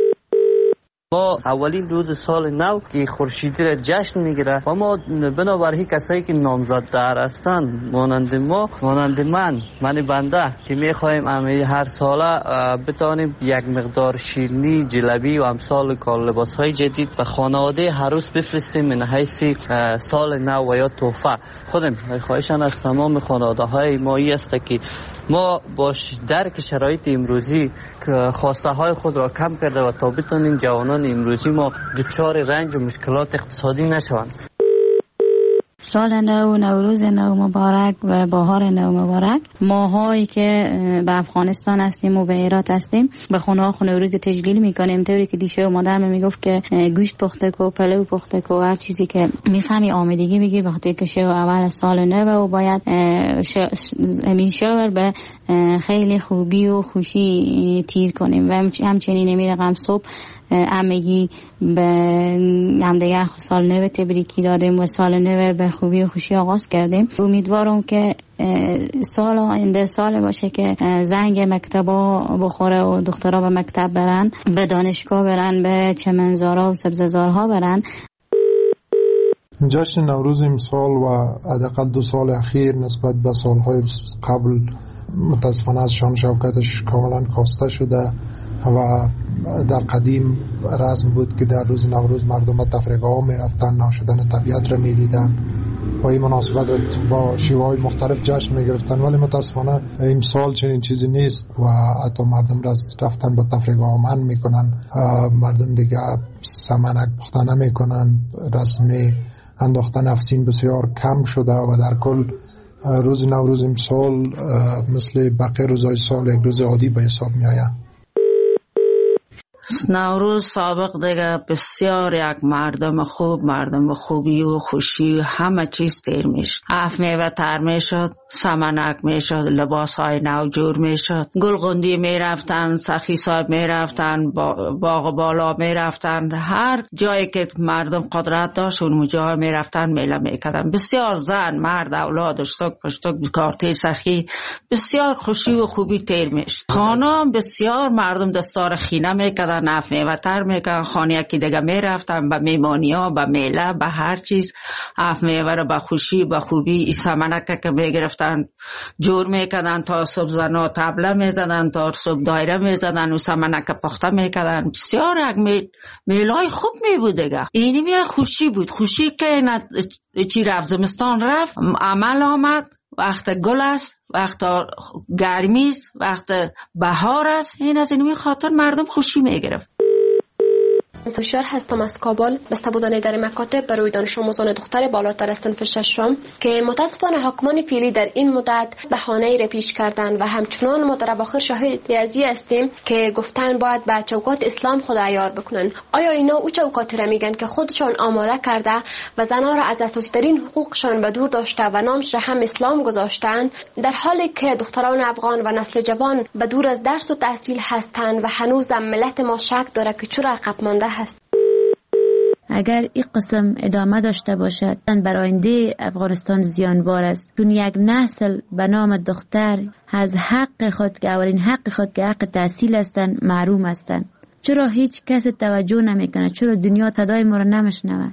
ما اولین روز سال نو که خورشیدی را جشن میگیره و ما بنابراین کسایی که نامزدتر هستند مانند ما، مانند من بنده که میخوایم هر ساله بتانیم یک مقدار شیرینی، جلبی و امثال لباس های جدید به خانواده هر روز بفرستیم من حیث سال نو و یا تحفه. خودم خواهشان از تمام خانواده های ما است که ما با درک شرایط امروزی که خواسته های خود را کم کرده و تا بتونیم جوانان امروزی ما دچار رنج و مشکلات اقتصادی نشوند. سال نو، نوروز نو مبارک و بهار نو مبارک. ماهایی که به افغانستان هستیم و به هرات هستیم به خونه نوروز تجلیل میکنیم. طوری که دیشه و مادرم میگفت که گوشت پخته کو، پلو پخته کو، هر چیزی که میفهمی آمادگی بگیر وقتی که شو اول سال نو و باید همین شور به خیلی خوبی و خوشی تیر کنیم. و همچنین میرقم صبح همگی به همدیگر سال نو تبریکی دادیم و سال نو به خوبی و خوشی آغاز کردیم. امیدوارم که سال آینده سال باشه که زنگ مکتبا بخوره و دخترها به مکتب برن، به دانشگاه برن، به چمنزارها و سبززارها برن. جشن نوروز امسال و حداقل 2 سال اخیر نسبت به سالهای قبل متاسفانه از شان شوکتش کاملا کاسته شده و در قدیم رسم بود که در روز نوروز مردم به تفریحگاه ها می رفتن، ناشدن طبیعت را می دیدن و این مناسبت با شیوه های مختلف جشن می گرفتن. ولی متاسفانه امسال چنین چیزی نیست و حتی مردم رفتن به تفریحگاه ها منع می کنن. مردم دیگه سمنک پخته نمی کنن، رسم انداختن افسین بسیار کم شده و در کل روز نوروز امسال مثل بقیه روزهای سال یک روز عادی به حساب می آید. نوروز سابق دیگه بسیار یک مردم خوب، مردم خوبی و خوشی همه چیز تیر میشد. اف میوه تر میشد، سمنک میشد، لباس های نو جور میشد، گلغندی میرفتن، سخی صاحب میرفتن، باغ بالا میرفتن، هر جایی که مردم قدرت داشت اون جای میرفتن میله میکردن. بسیار زن، مرد، اولاد، اشتک پشتک، کارتی سخی، بسیار خوشی و خوبی تیر میشد. خانم بسیار مردم دستار خینه میکردن، نف میوتر میکردن، خانه که دیگه میرفتن به میمانی ها، به میله، به هر چیز اف میوه رو به خوشی به خوبی سمنک که میگرفتن جور میکردن تا صبح زنا تبله میزدن، تا صبح دایره میزدن و سمنک پخته میکردن. بسیار یک میلای خوب میبود دیگه. اینی می خوشی بود، خوشی که چی رفت زمستان رفت، عمل آمد، وقت گل است، وقت گرمی است، وقت بهار است. این از این خاطر مردم خوشی میگرفت. مستشار هستم از کابل. بسته بودن اداره مکاتب برای دانش آموزان دختر بالاتر از صنف ششم که متاسفانه حاکمان فعلی در این مدت بهانه‌ای را پیش کردن و همچنان ما در اواخر شاهد ازی هستیم که گفتن باید به چوکات اسلام خود عیار بکنن. آیا اینا او چوکاتی را میگن که خودشان آماده کرده و زنان را از اساسی‌ترین حقوقشان به دور داشته و نامش را هم اسلام گذاشتن، در حالی که دختران افغان و نسل جوان به دور از درس و تحصیل هستند و هنوز ملت ما شک داره که چرا عقب مانده هست. اگر این قسم ادامه داشته باشد برای آینده افغانستان زیانبار است، چون یک نسل به نام دختر از حق خود که اولین حق خود که حق تحصیل هستند محروم هستند. چرا هیچ کس توجه نمیکنه؟ چرا دنیا صدای ما را نمیشنوه؟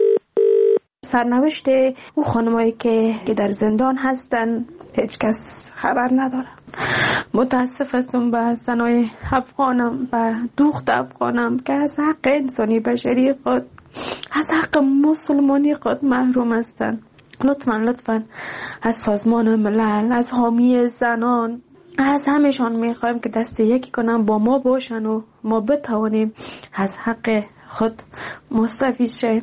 سرنوشت او خانمایی که در زندان هستن هیچ کس خبر نداره. متاسف هستم به زنای افغانم، به دختر افغانم که از حق انسانی بشری خود، از حق مسلمانی خود محروم هستند. لطفاً از سازمان ملل، از حامی زنان، از همشان میخوایم که دست یکی کنن با ما باشن و ما بتوانیم از حق خود مستفید شیم.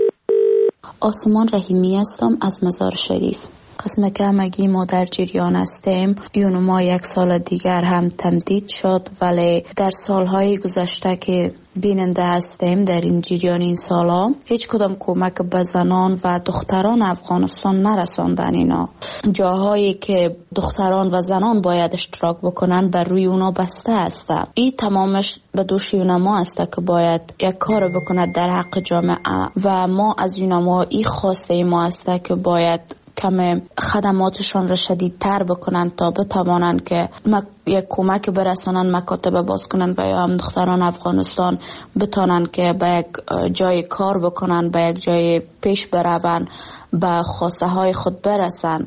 آسمان رحیمی هستم از مزار شریف. قسم که همگی ما در جریان هستیم. ما یک سال دیگر هم تمدید شد، ولی در سالهای گذشته که بیننده هستیم در این جریان این سالا هیچ کدام کمک به زنان و دختران افغانستان نرساندن. اینا جاهایی که دختران و زنان باید اشتراک بکنن بر روی اونا بسته هست. این تمامش به دوش یونما است که باید یک کار بکند در حق جامعه و ما از یونما این خواسته ما است که باید کم خدماتشان را شدیدتر بکنن تا بتوانند که یک کمک برسانن، مکاتب باز کنن و هم دختران افغانستان بتانن که به یک جای کار بکنن، به یک جای پیش برون، به خواسته های خود برسن.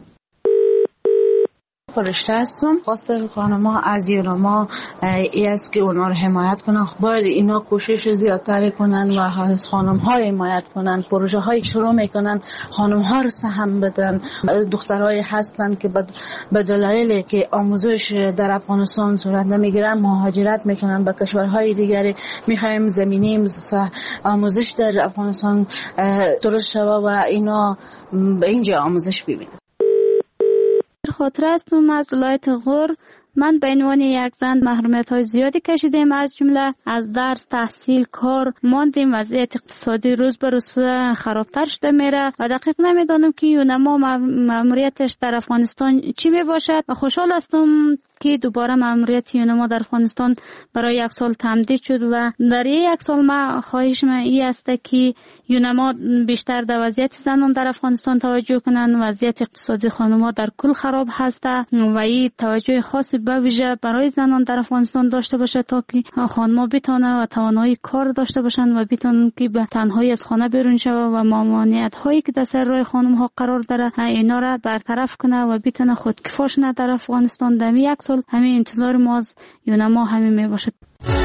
فرشته هستم. خواسته خانم‌ها از یونما ای است که اونا رو حمایت کنن. باید اینا کوشش زیادتر کنن و از خانم‌ها حمایت کنن. پروژه های شروع میکنن، خانم‌ها رو سهم بدن. دخترای هستن که به دلایلی که آموزش در افغانستان صورت نمیگیرن مهاجرت میکنن به کشورهای دیگری. میخوایم زمینه آموزش در افغانستان درست شود و اینا به اینجا آموزش ببینن. خاطر هستم از ولایت غور. من به عنوان یک زن محرومیت های زیادی کشیدیم، از جمله از درس، تحصیل، کار ماندیم. وضعیت اقتصادی روز به روز خرابتر شده میره و دقیق نمیدانم که یونما ماموریتش در افغانستان چی می باشد و خوشحال هستم که دوباره ماموریت یونما در افغانستان برای یک سال تمدید شد و در یک سال ما خواهش من این است که یونما بیشتر در وضعیت زنان در افغانستان توجه کنند. وضعیت اقتصادی خانم‌ها در کل خراب هست و این توجه خاصی به ویژه برای زنان در افغانستان داشته باشه تا که خانم‌ها بتونن و توانایی کار داشته باشند و بتونن که به تنهایی از خانه بیرون شوند و ممانعت‌هایی که در سر راه خانم‌ها قرار داره اینا را برطرف کنه و بتونه خودکفاش نه در افغانستان. در یک سال همین انتظار ما از یونما همین می باشد.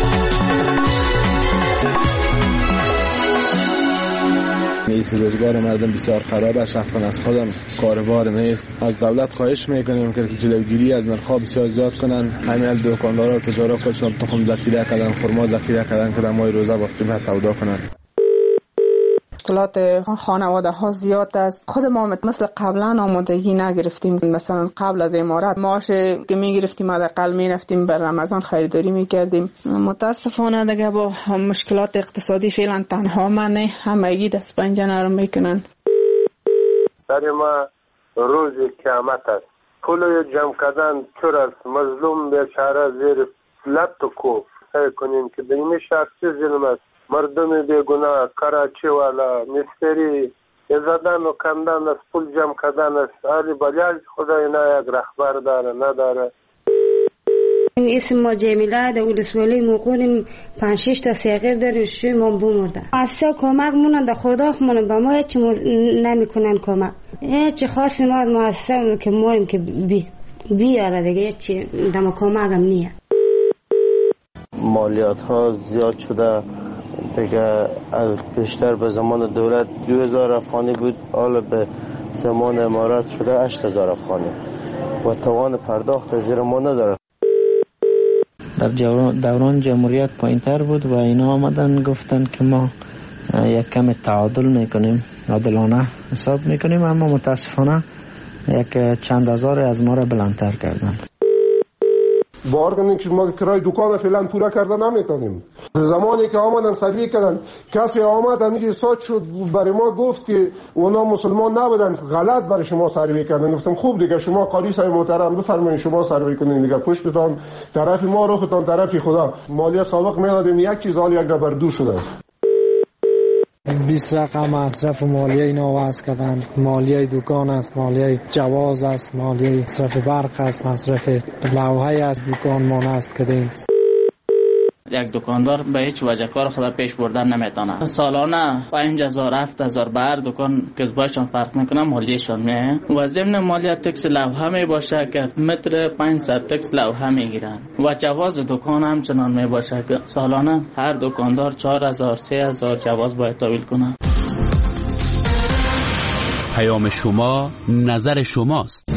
نیست، روزگار مردم بسیار خراب است. شخصا از خودم کاروبار نیست. از دولت خواهش میکنیم که جلوگیری از نرخ‌ها بسیار زیاد کنن. همین دکاندارا و تجارا خودشون تخم ذخیره کردن، خرما ذخیره کردن که در ماه روزه با قیمت سودا کنن. مشکلات خانواده ها زیاد است. خود ما مثل قبلا آمادگی نگرفتیم. مثلا قبل از امارات معاش که میگرفتیم حداقل میرفتیم بر رمضان خریداری میکردیم. متاسفانه دیگه با مشکلات اقتصادی فعلا تنها من همگی دست پنجه نرم میکنن. در ما روز قیامت است. پول جمع کردن چور است. مظلوم بیچاره زیر لط و کوب کنیم که به این شخص ظلم است. مردم بیگناه، کراچی والا، مستری زدن و کندن است، پول جمع کردن است. علی بلیاج خدای نه یک رهبر داره نداره. اسم ما جمیله در ولسوالی موقعیم 5-6 تا صغیر داریم شوی ما بمردن. اصلا کمک مونن در خدا خمونن به ما هیچ نمیکنن کمک. هیچ خاصی ما از مؤسسه که مایم که بیاره دیگه هیچ دم کمک هم نیه. مالیات ها زیاد شده دیگه. بیشتر به زمان دولت 2000 افغانی بود، حالا به زمان امارات شده 8000 افغانی و توان پرداخت زیر ما نداره. در دوران جمهوریت پایین‌تر بود و اینا آمدن گفتن که ما یک کم تعادل میکنیم، عادلانه حساب میکنیم، اما متاسفانه یک چند هزار از ما را بلندتر کردن. باور کنید که ما کرای دکان فعلا پورا کرده نمیتونیم. زمانی که آمدن سروی کردن، کسی آمد همینجوری ساعت شد برای ما گفت که اونا مسلمان نبودن، غلط برای شما سروی کردن. گفتم خوب دیگه شما قاضی صاحب محترم بفرمایید شما سروی کنید دیگه، پشتتان طرف ما روختان طرف خدا. مالیه سابق میدادیم یک چیز، حال یک بر دو شده. 20 رقم مصرف مالیه اینا وضع کردن. مالیه دکان است، مالیه جواز است، مالیه مصرف برق است، مصرف لوحه است دکان ما نصب کردیم. یک دکاندار به هیچ وجه کار خود پیش بردن نمیتونه. سالانه 5000 7000 به هر دکان کسبایشان فرق میکنه، مالیهشان میه و ضمن مالیه تکس لوحه می باشه که متر 500 تکس لوحه میگیرن و جواز دکان همچنان می باشه که سالانه هر دکاندار 4000 3000 جواز باید تحویل کنه. پیام شما نظر شماست.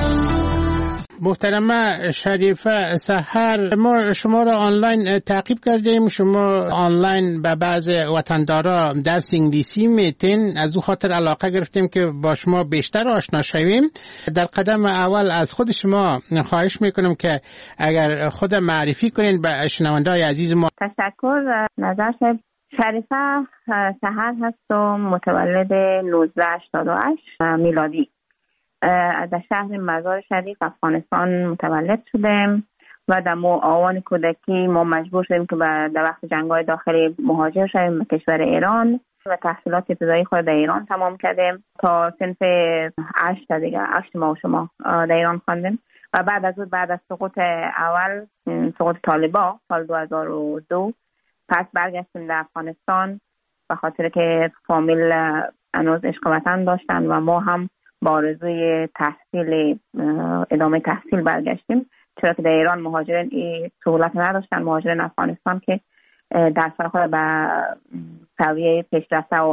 محترمه شریفه سحر، ما شما را آنلاین تعقیب کردیم، شما آنلاین به بعض وطندارا درس انگلیسی میتین، از او خاطر علاقه گرفتیم که با شما بیشتر آشنا شویم. در قدم اول از خود شما خواهش میکنم که اگر خود معرفی کنین به شنونده‌های عزیز ما. تشکر. نظر شریفه سحر هستم، متولد 1988 میلادی. در شهر مزار شریف افغانستان متولد شدم و در آوان کودکی ما مجبور شدیم که در وقت جنگ‌های داخلی مهاجر شدیم به کشور ایران و تحصیلات ابتدایی خود در ایران تمام کردیم تا صنف 8 دیگه 8 ماه شما در ایران خواندیم و بعد از سقوط اول، سقوط طالبان سال 2002 پس برگشتیم در افغانستان به خاطر که فامیل هنوز عشق وطن داشتن و ما هم با آرزوی تحصیل ادامه تحصیل برگشتیم، چرا که در ایران مهاجرین این سهولت نداشتن. مهاجرین افغانستان که درس خود به سویه پیشرفته و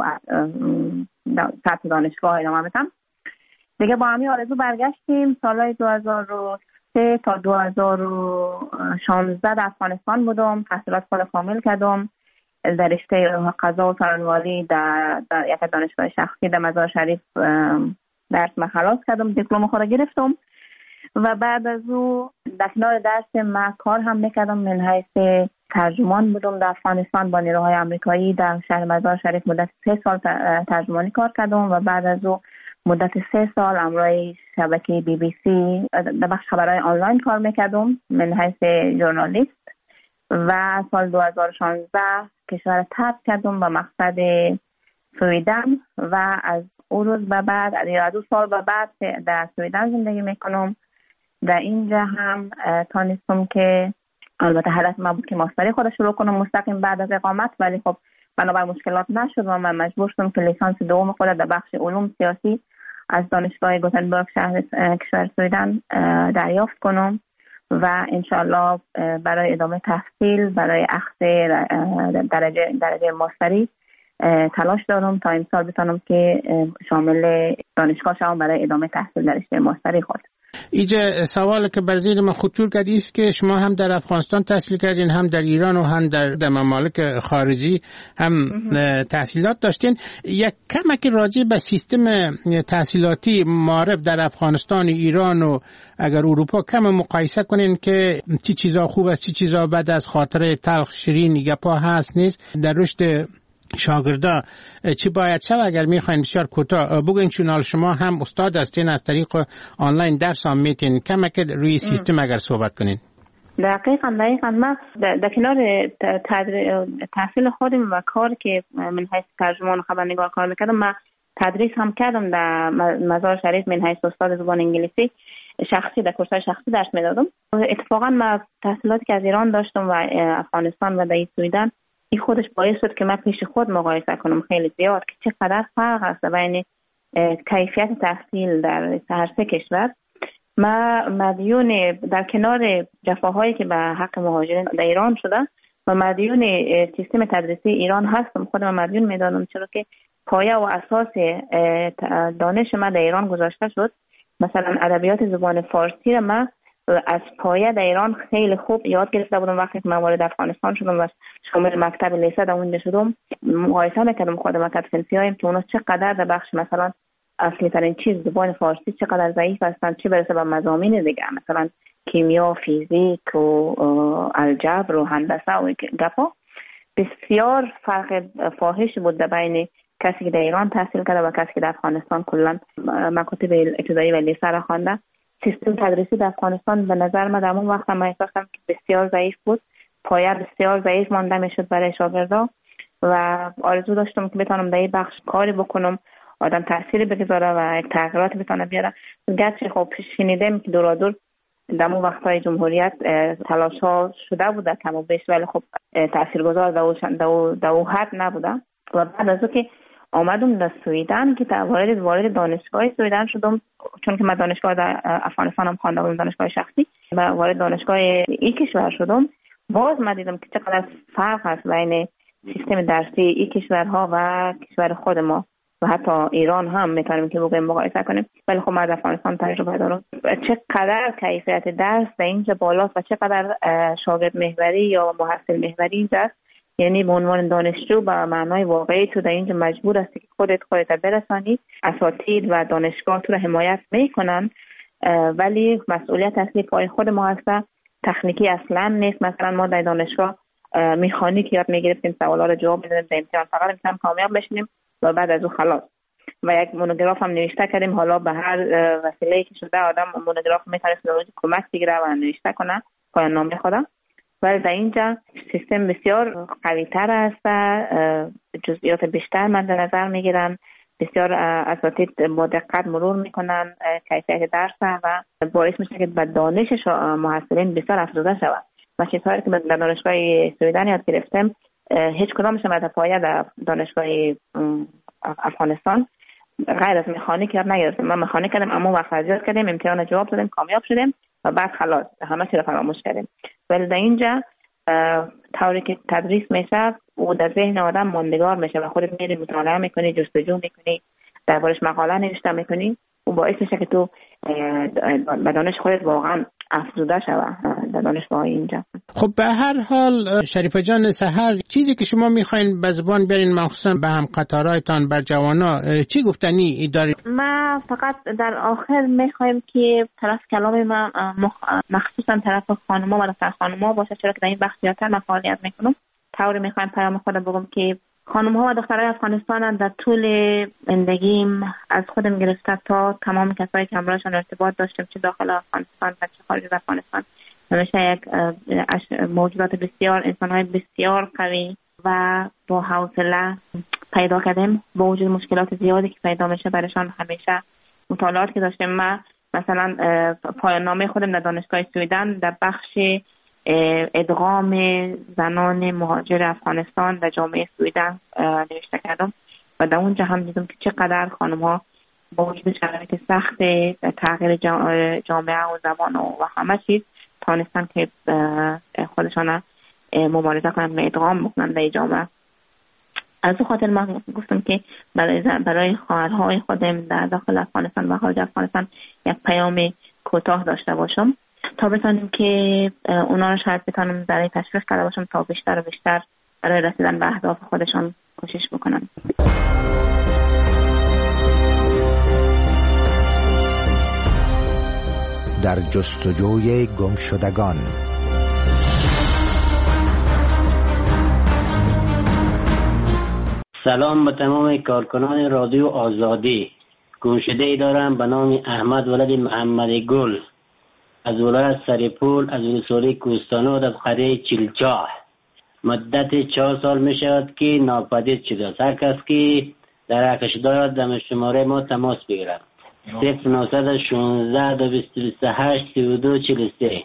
سطح دانشگاه ادامه بدن دیگه. با همین آرزو برگشتیم. سالهای 2003 تا 2016 در افغانستان بودم، تحصیلات خود کامل کردم در رشته قضا و سرانوالی در یک دانشگاه شخصی در مزار شریف درس خلاص کردم، دیپلم خود گرفتم و بعد از او در کنار درس ما کار هم میکردم. من حیث ترجمان بودم در افغانستان با نیروهای آمریکایی در شهر مزار شریف مدت 3 سال ترجمانی کار کردم و بعد از او مدت 3 سال امروی شبکه BBC در بخش خبرهای آنلاین کار میکردم من حیث ژورنالیست و سال 2016 کشور ترک کردم به مقصد سویدن و از اون روز به بعد از 2 سال به بعد در سویدن زندگی میکنم. در اینجا هم تانستم که البته هدف من بود که ماستری خود شروع کنم مستقیم بعد از اقامت، ولی خب بنابر مشکلات نشد و من مجبور شدم که لیسانس دوم خود در بخش علوم سیاسی از دانشگاه گوتنبرگ شهر کشور سویدن دریافت کنم و انشالله برای ادامه تحصیل برای اخذ درجه ماستری تلاش دارم تا امسال بتونم که شامل دانشگاه شوم برای ادامه تحصیل در رشته ماستری خود. اینجا سوال که بر ذهن من خطور کرد است که شما هم در افغانستان تحصیل کردین، هم در ایران و هم در ممالک خارجی هم تحصیلات داشتین. یک کمک راجع به سیستم تحصیلاتی معارف در افغانستان، ایران و اگر اروپا کم مقایسه کنین که چی چیزا خوب است چی چیزا بد است، خاطره تلخ شیرین گپا هست نیست در رشد شاگردا چی باید شد؟ اگر میخواین بسیار کوتاه بگین، چون شما هم استاد هستین از طریق آنلاین درس هم میتین، کمک روی سیستم اگر صحبت کنین. دقیقاً من در کنار تحصیل خودم و کار که من حیث ترجمان و خبرنگار کار میکردم، من تدریس هم کردم در مزار شریف من حیث استاد زبان انگلیسی شخصی در کورس‌های شخصی درس میدادم. اتفاقاً من تحصیلاتی که از ایران داشتم و افغانستان و در سویدن این خودش باعث شد که من پیش خود مقایسه کنم خیلی زیاد که چقدر فرق است بین کیفیت تحصیل در هر سه کشور. ما مدیون در کنار جفاهایی که به حق مهاجرین در ایران شده و مدیون سیستم تدریسی ایران هستم، خودم مدیون میدانم، چرا که پایه و اساس دانش من در ایران گذاشته شد. مثلا ادبیات زبان فارسی را من از پایه در ایران خیلی خوب یاد گرفته بودم. وقتی که من وارد افغانستان شدم و شامل مکتب لیسه در اونجا شدم، مقایسه میکردم خود مکتب صنفی هایم که اونا چقدر در بخش مثلا اصلی ترین چیز زبان فارسی چقدر ضعیف هستند، چه برسه به مضامین دیگه مثلا کیمیا، فیزیک و الجبر و هندسه و گپا. بسیار فرق فاحش بود در بین کسی که در ایران تحصیل کرده و کسی که در افغانستان کلا مکاتب ابتدایی و لیسه را خوانده. سیستم تدریسی در افغانستان به نظر من در اون وقت من احساس کردم که بسیار ضعیف بود، پایه بسیار ضعیف مانده میشد برای شاگردا و آرزو داشتم که بتونم در این بخش کاری بکنم، آدم تأثیری بگذاره و تغییرات بتونه بیاره. گرچه خب شنیدم که دورادور در اون وقتهای جمهوریت تلاش ها شده بوده کم و بیش، ولی خب تاثیرگذار در او حد نبوده. و بعد از اون که آمدم در سویدن که وارد دانشگاه سویدن شدم، چون که من دانشگاه در افغانستان هم خوانده بودم، دانشگاه شخصی، و وارد دانشگاه این کشور شدم. باز من دیدم که چقدر فرق هست بین سیستم درسی این کشورها و کشور خود ما و حتی ایران هم میتونیم که بگویم مقایسه کنیم. ولی خب من از افغانستان تجربه دارم چقدر کیفیت درس در اینجا بالاست و چقدر شاگرد محوری یا محصل محوری اینجا است. یعنی به عنوان دانشجو به معنای واقعی تو در اینجا مجبور هستی که خودت برسانی، اساتید و دانشگاه تو رو حمایت میکنن، ولی مسئولیت اصلی پای خود ما هست. تکنیکی اصلا نیست. مثلا ما در دانشگاه مکانیک یاد میگرفتیم، سوالا رو جواب میدادیم، در امتحان فقط امتحان کامیاب بشیم و بعد از اون خلاص. و یک مونوگراف هم نوشته کردیم، حالا به هر وسیله‌ای که شده آدم مونوگراف میتونه کمک بگیره و نوشته کنه پایان نامه خودم. ولی در اینجا سیستم بسیار قوی تر است، جزئیات بیشتر مد نظر میگیرن، بسیار اساتید با دقت مرور میکنن کیفیت درس و باعث میشه که به دانش محصلین بسیار افزوده شود. و چیزهایی که در دانشگاه سویدن یاد گرفتم هیچ کدامش در پایه در دانشگاه افغانستان غیر از مکانیک یاد نگرفتم. من مکانیک کردم، اما وقت یاد کردیم، امتحان جواب دادیم، کامیاب شدیم و بعد خلاص همه چی رو فراموش کردیم. ولی در اینجا طوری که تدریس میشه و در ذهن آدم ماندگار میشه و خودت میری مطالعه میکنی، جستجو میکنی، دربارش مقاله نوشته میکنی و باعث میشه که تو به دانش خودت واقعا افزوده شود در دانشگاه اینجا. خب به هر حال شریفه جان سحر، چیزی که شما میخواین به زبان بیارین مخصوصا به هم قطارایتان بر جوانا چی گفتنی دارید؟ ما فقط در آخر میخوایم که طرف کلام ما مخصوصا طرف خانوما و دختر خانوما باشه، چرا که در این بخش زیادتر من فعالیت میکنم. طوری میخوایم پیام خودم بگم که خانم‌ها و دخترای افغانستان در طول زندگیم از خودم گرفته تا تمام کسایی که همراهشان ارتباط داشتم، چه داخل افغانستان و چه خارج از افغانستان، همیشه یک موجودات بسیار، انسان‌های بسیار قوی و با حوصله پیدا کردیم. با وجود مشکلات زیادی که پیدا میشه برایشان، همیشه مطالعات که داشتم، من مثلا پایان نامه خودم در دانشگاه سویدن در بخش ادغام زنان مهاجر افغانستان در جامعه سویدن نوشته کردم و در اونجا هم دیدم که چقدر خانم‌ها با وجود شرایط سخت تغییر جامعه و زبان و همه چیز تانستن که خودشان مبارزه کنند و ادغام بکنند در جامعه. از اون خاطر من گفتم که برای خواهرهای خودم در داخل افغانستان و خارج افغانستان یک پیام کوتاه داشته باشم تا بتونیم که اونا رو شاید بتونم در این تشویق کرده باشم تا بیشتر و بیشتر برای رسیدن به اهداف خودشان کوشش بکنن. در جستجوی گمشدگان. سلام به تمام کارکنان رادیو آزادی. گمشده‌ای دارم به نام احمد ولد محمد گل از ولایت سریپول از ولسوالی کوهستانات از قریه چیلچاه. مدت 4 سال می شود که ناپدید شده است. هر کس که در حقش دارد در شماره ما تماس بگیرد. 0916 228 3243.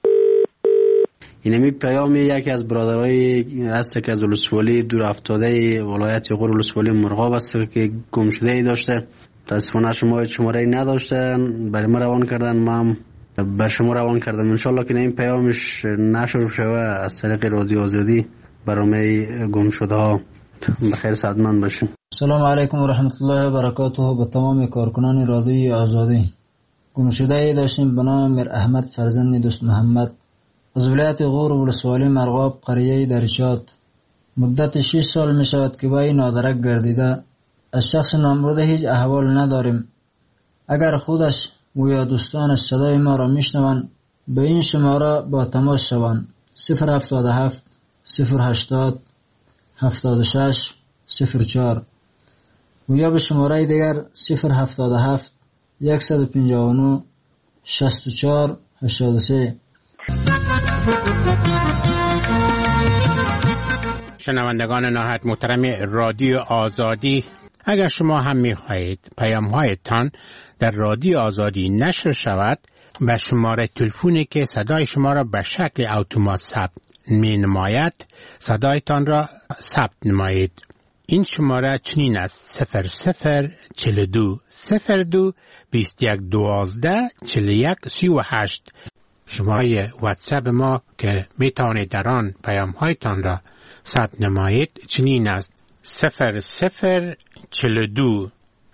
اینمی پیام یکی از برادرای است که از ولسوالی دور افتاده ولایت غور ولسوالی مرغاب است که گم شده ای داشته. متاسفانه شماره نداشته، برای ما روان کردن، ما بر شما روان کردم. انشالله که این پیامش نشر شوه از طریق رادیو آزادی برای گم شده ها. بخیر سعادتمند باشین. سلام علیکم و رحمت الله و برکاته به تمام کارکنان رادیو آزادی. گمشده داشتیم به نام میر احمد فرزند دوست محمد از ولایت غور ولسوالی مرغاب قریه دریچات. مدت 6 سال می شود که با این نادرک گردیده. از شخص نامبرده هیچ احوال نداریم. اگر خودش و یا دوستانش صدای ما را میشنوند به این شماره با تماس شوند: 077 080 76 04 و یا به شماره دیگر 077 159 64 83. شنوندگان نهایت محترم رادیو آزادی، اگر شما هم می‌خواهید پیام‌هایتان در رادیو آزادی نشر شود، به شماره تلفنی که صدای شما را به شکل اتومات ثبت می‌نماید صدایتان را ثبت نمایید. این شماره چنین است: 0042 02 21 12 41 38. شماره واتساپ ما که میتوانید در آن پیام‌هایتان را ثبت نمایید چنین است: 0042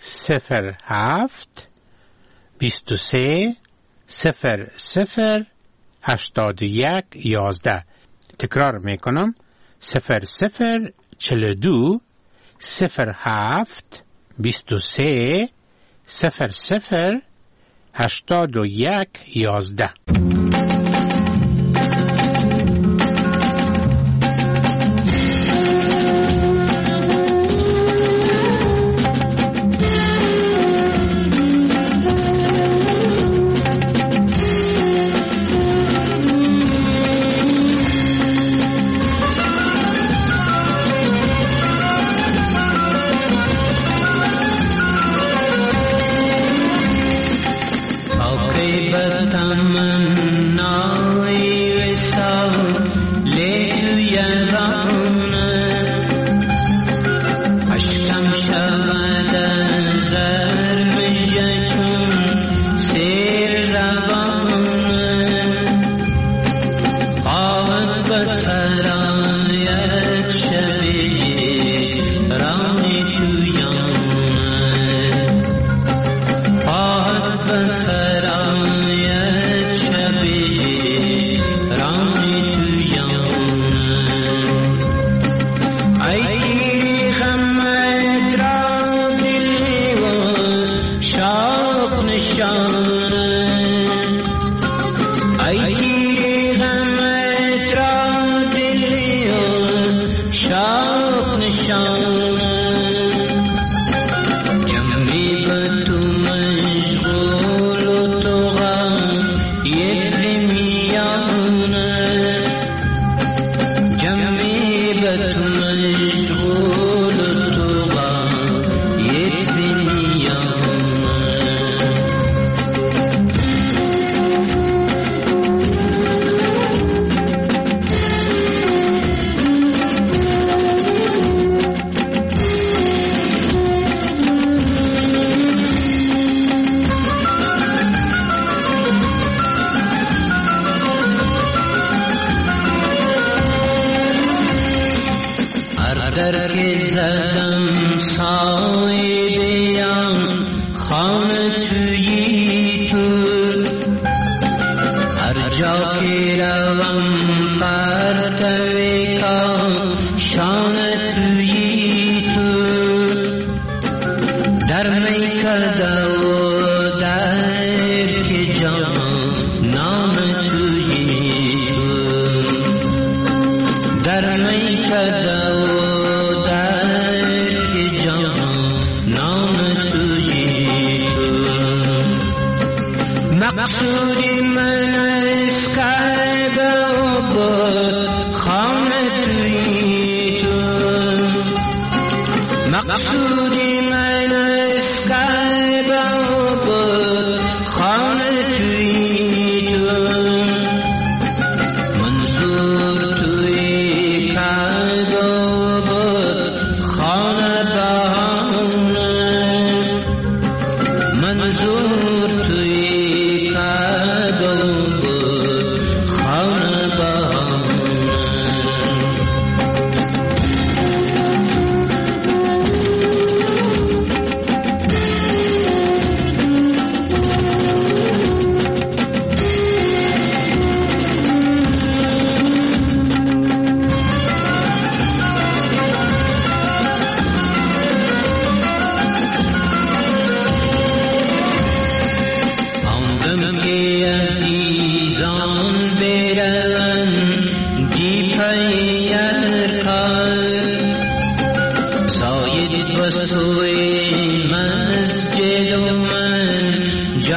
07 23 00 81 11. تکرار میکنم: 0042 07 23 00 81 11.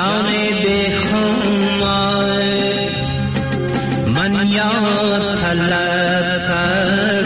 جان بخمای من یاد طلب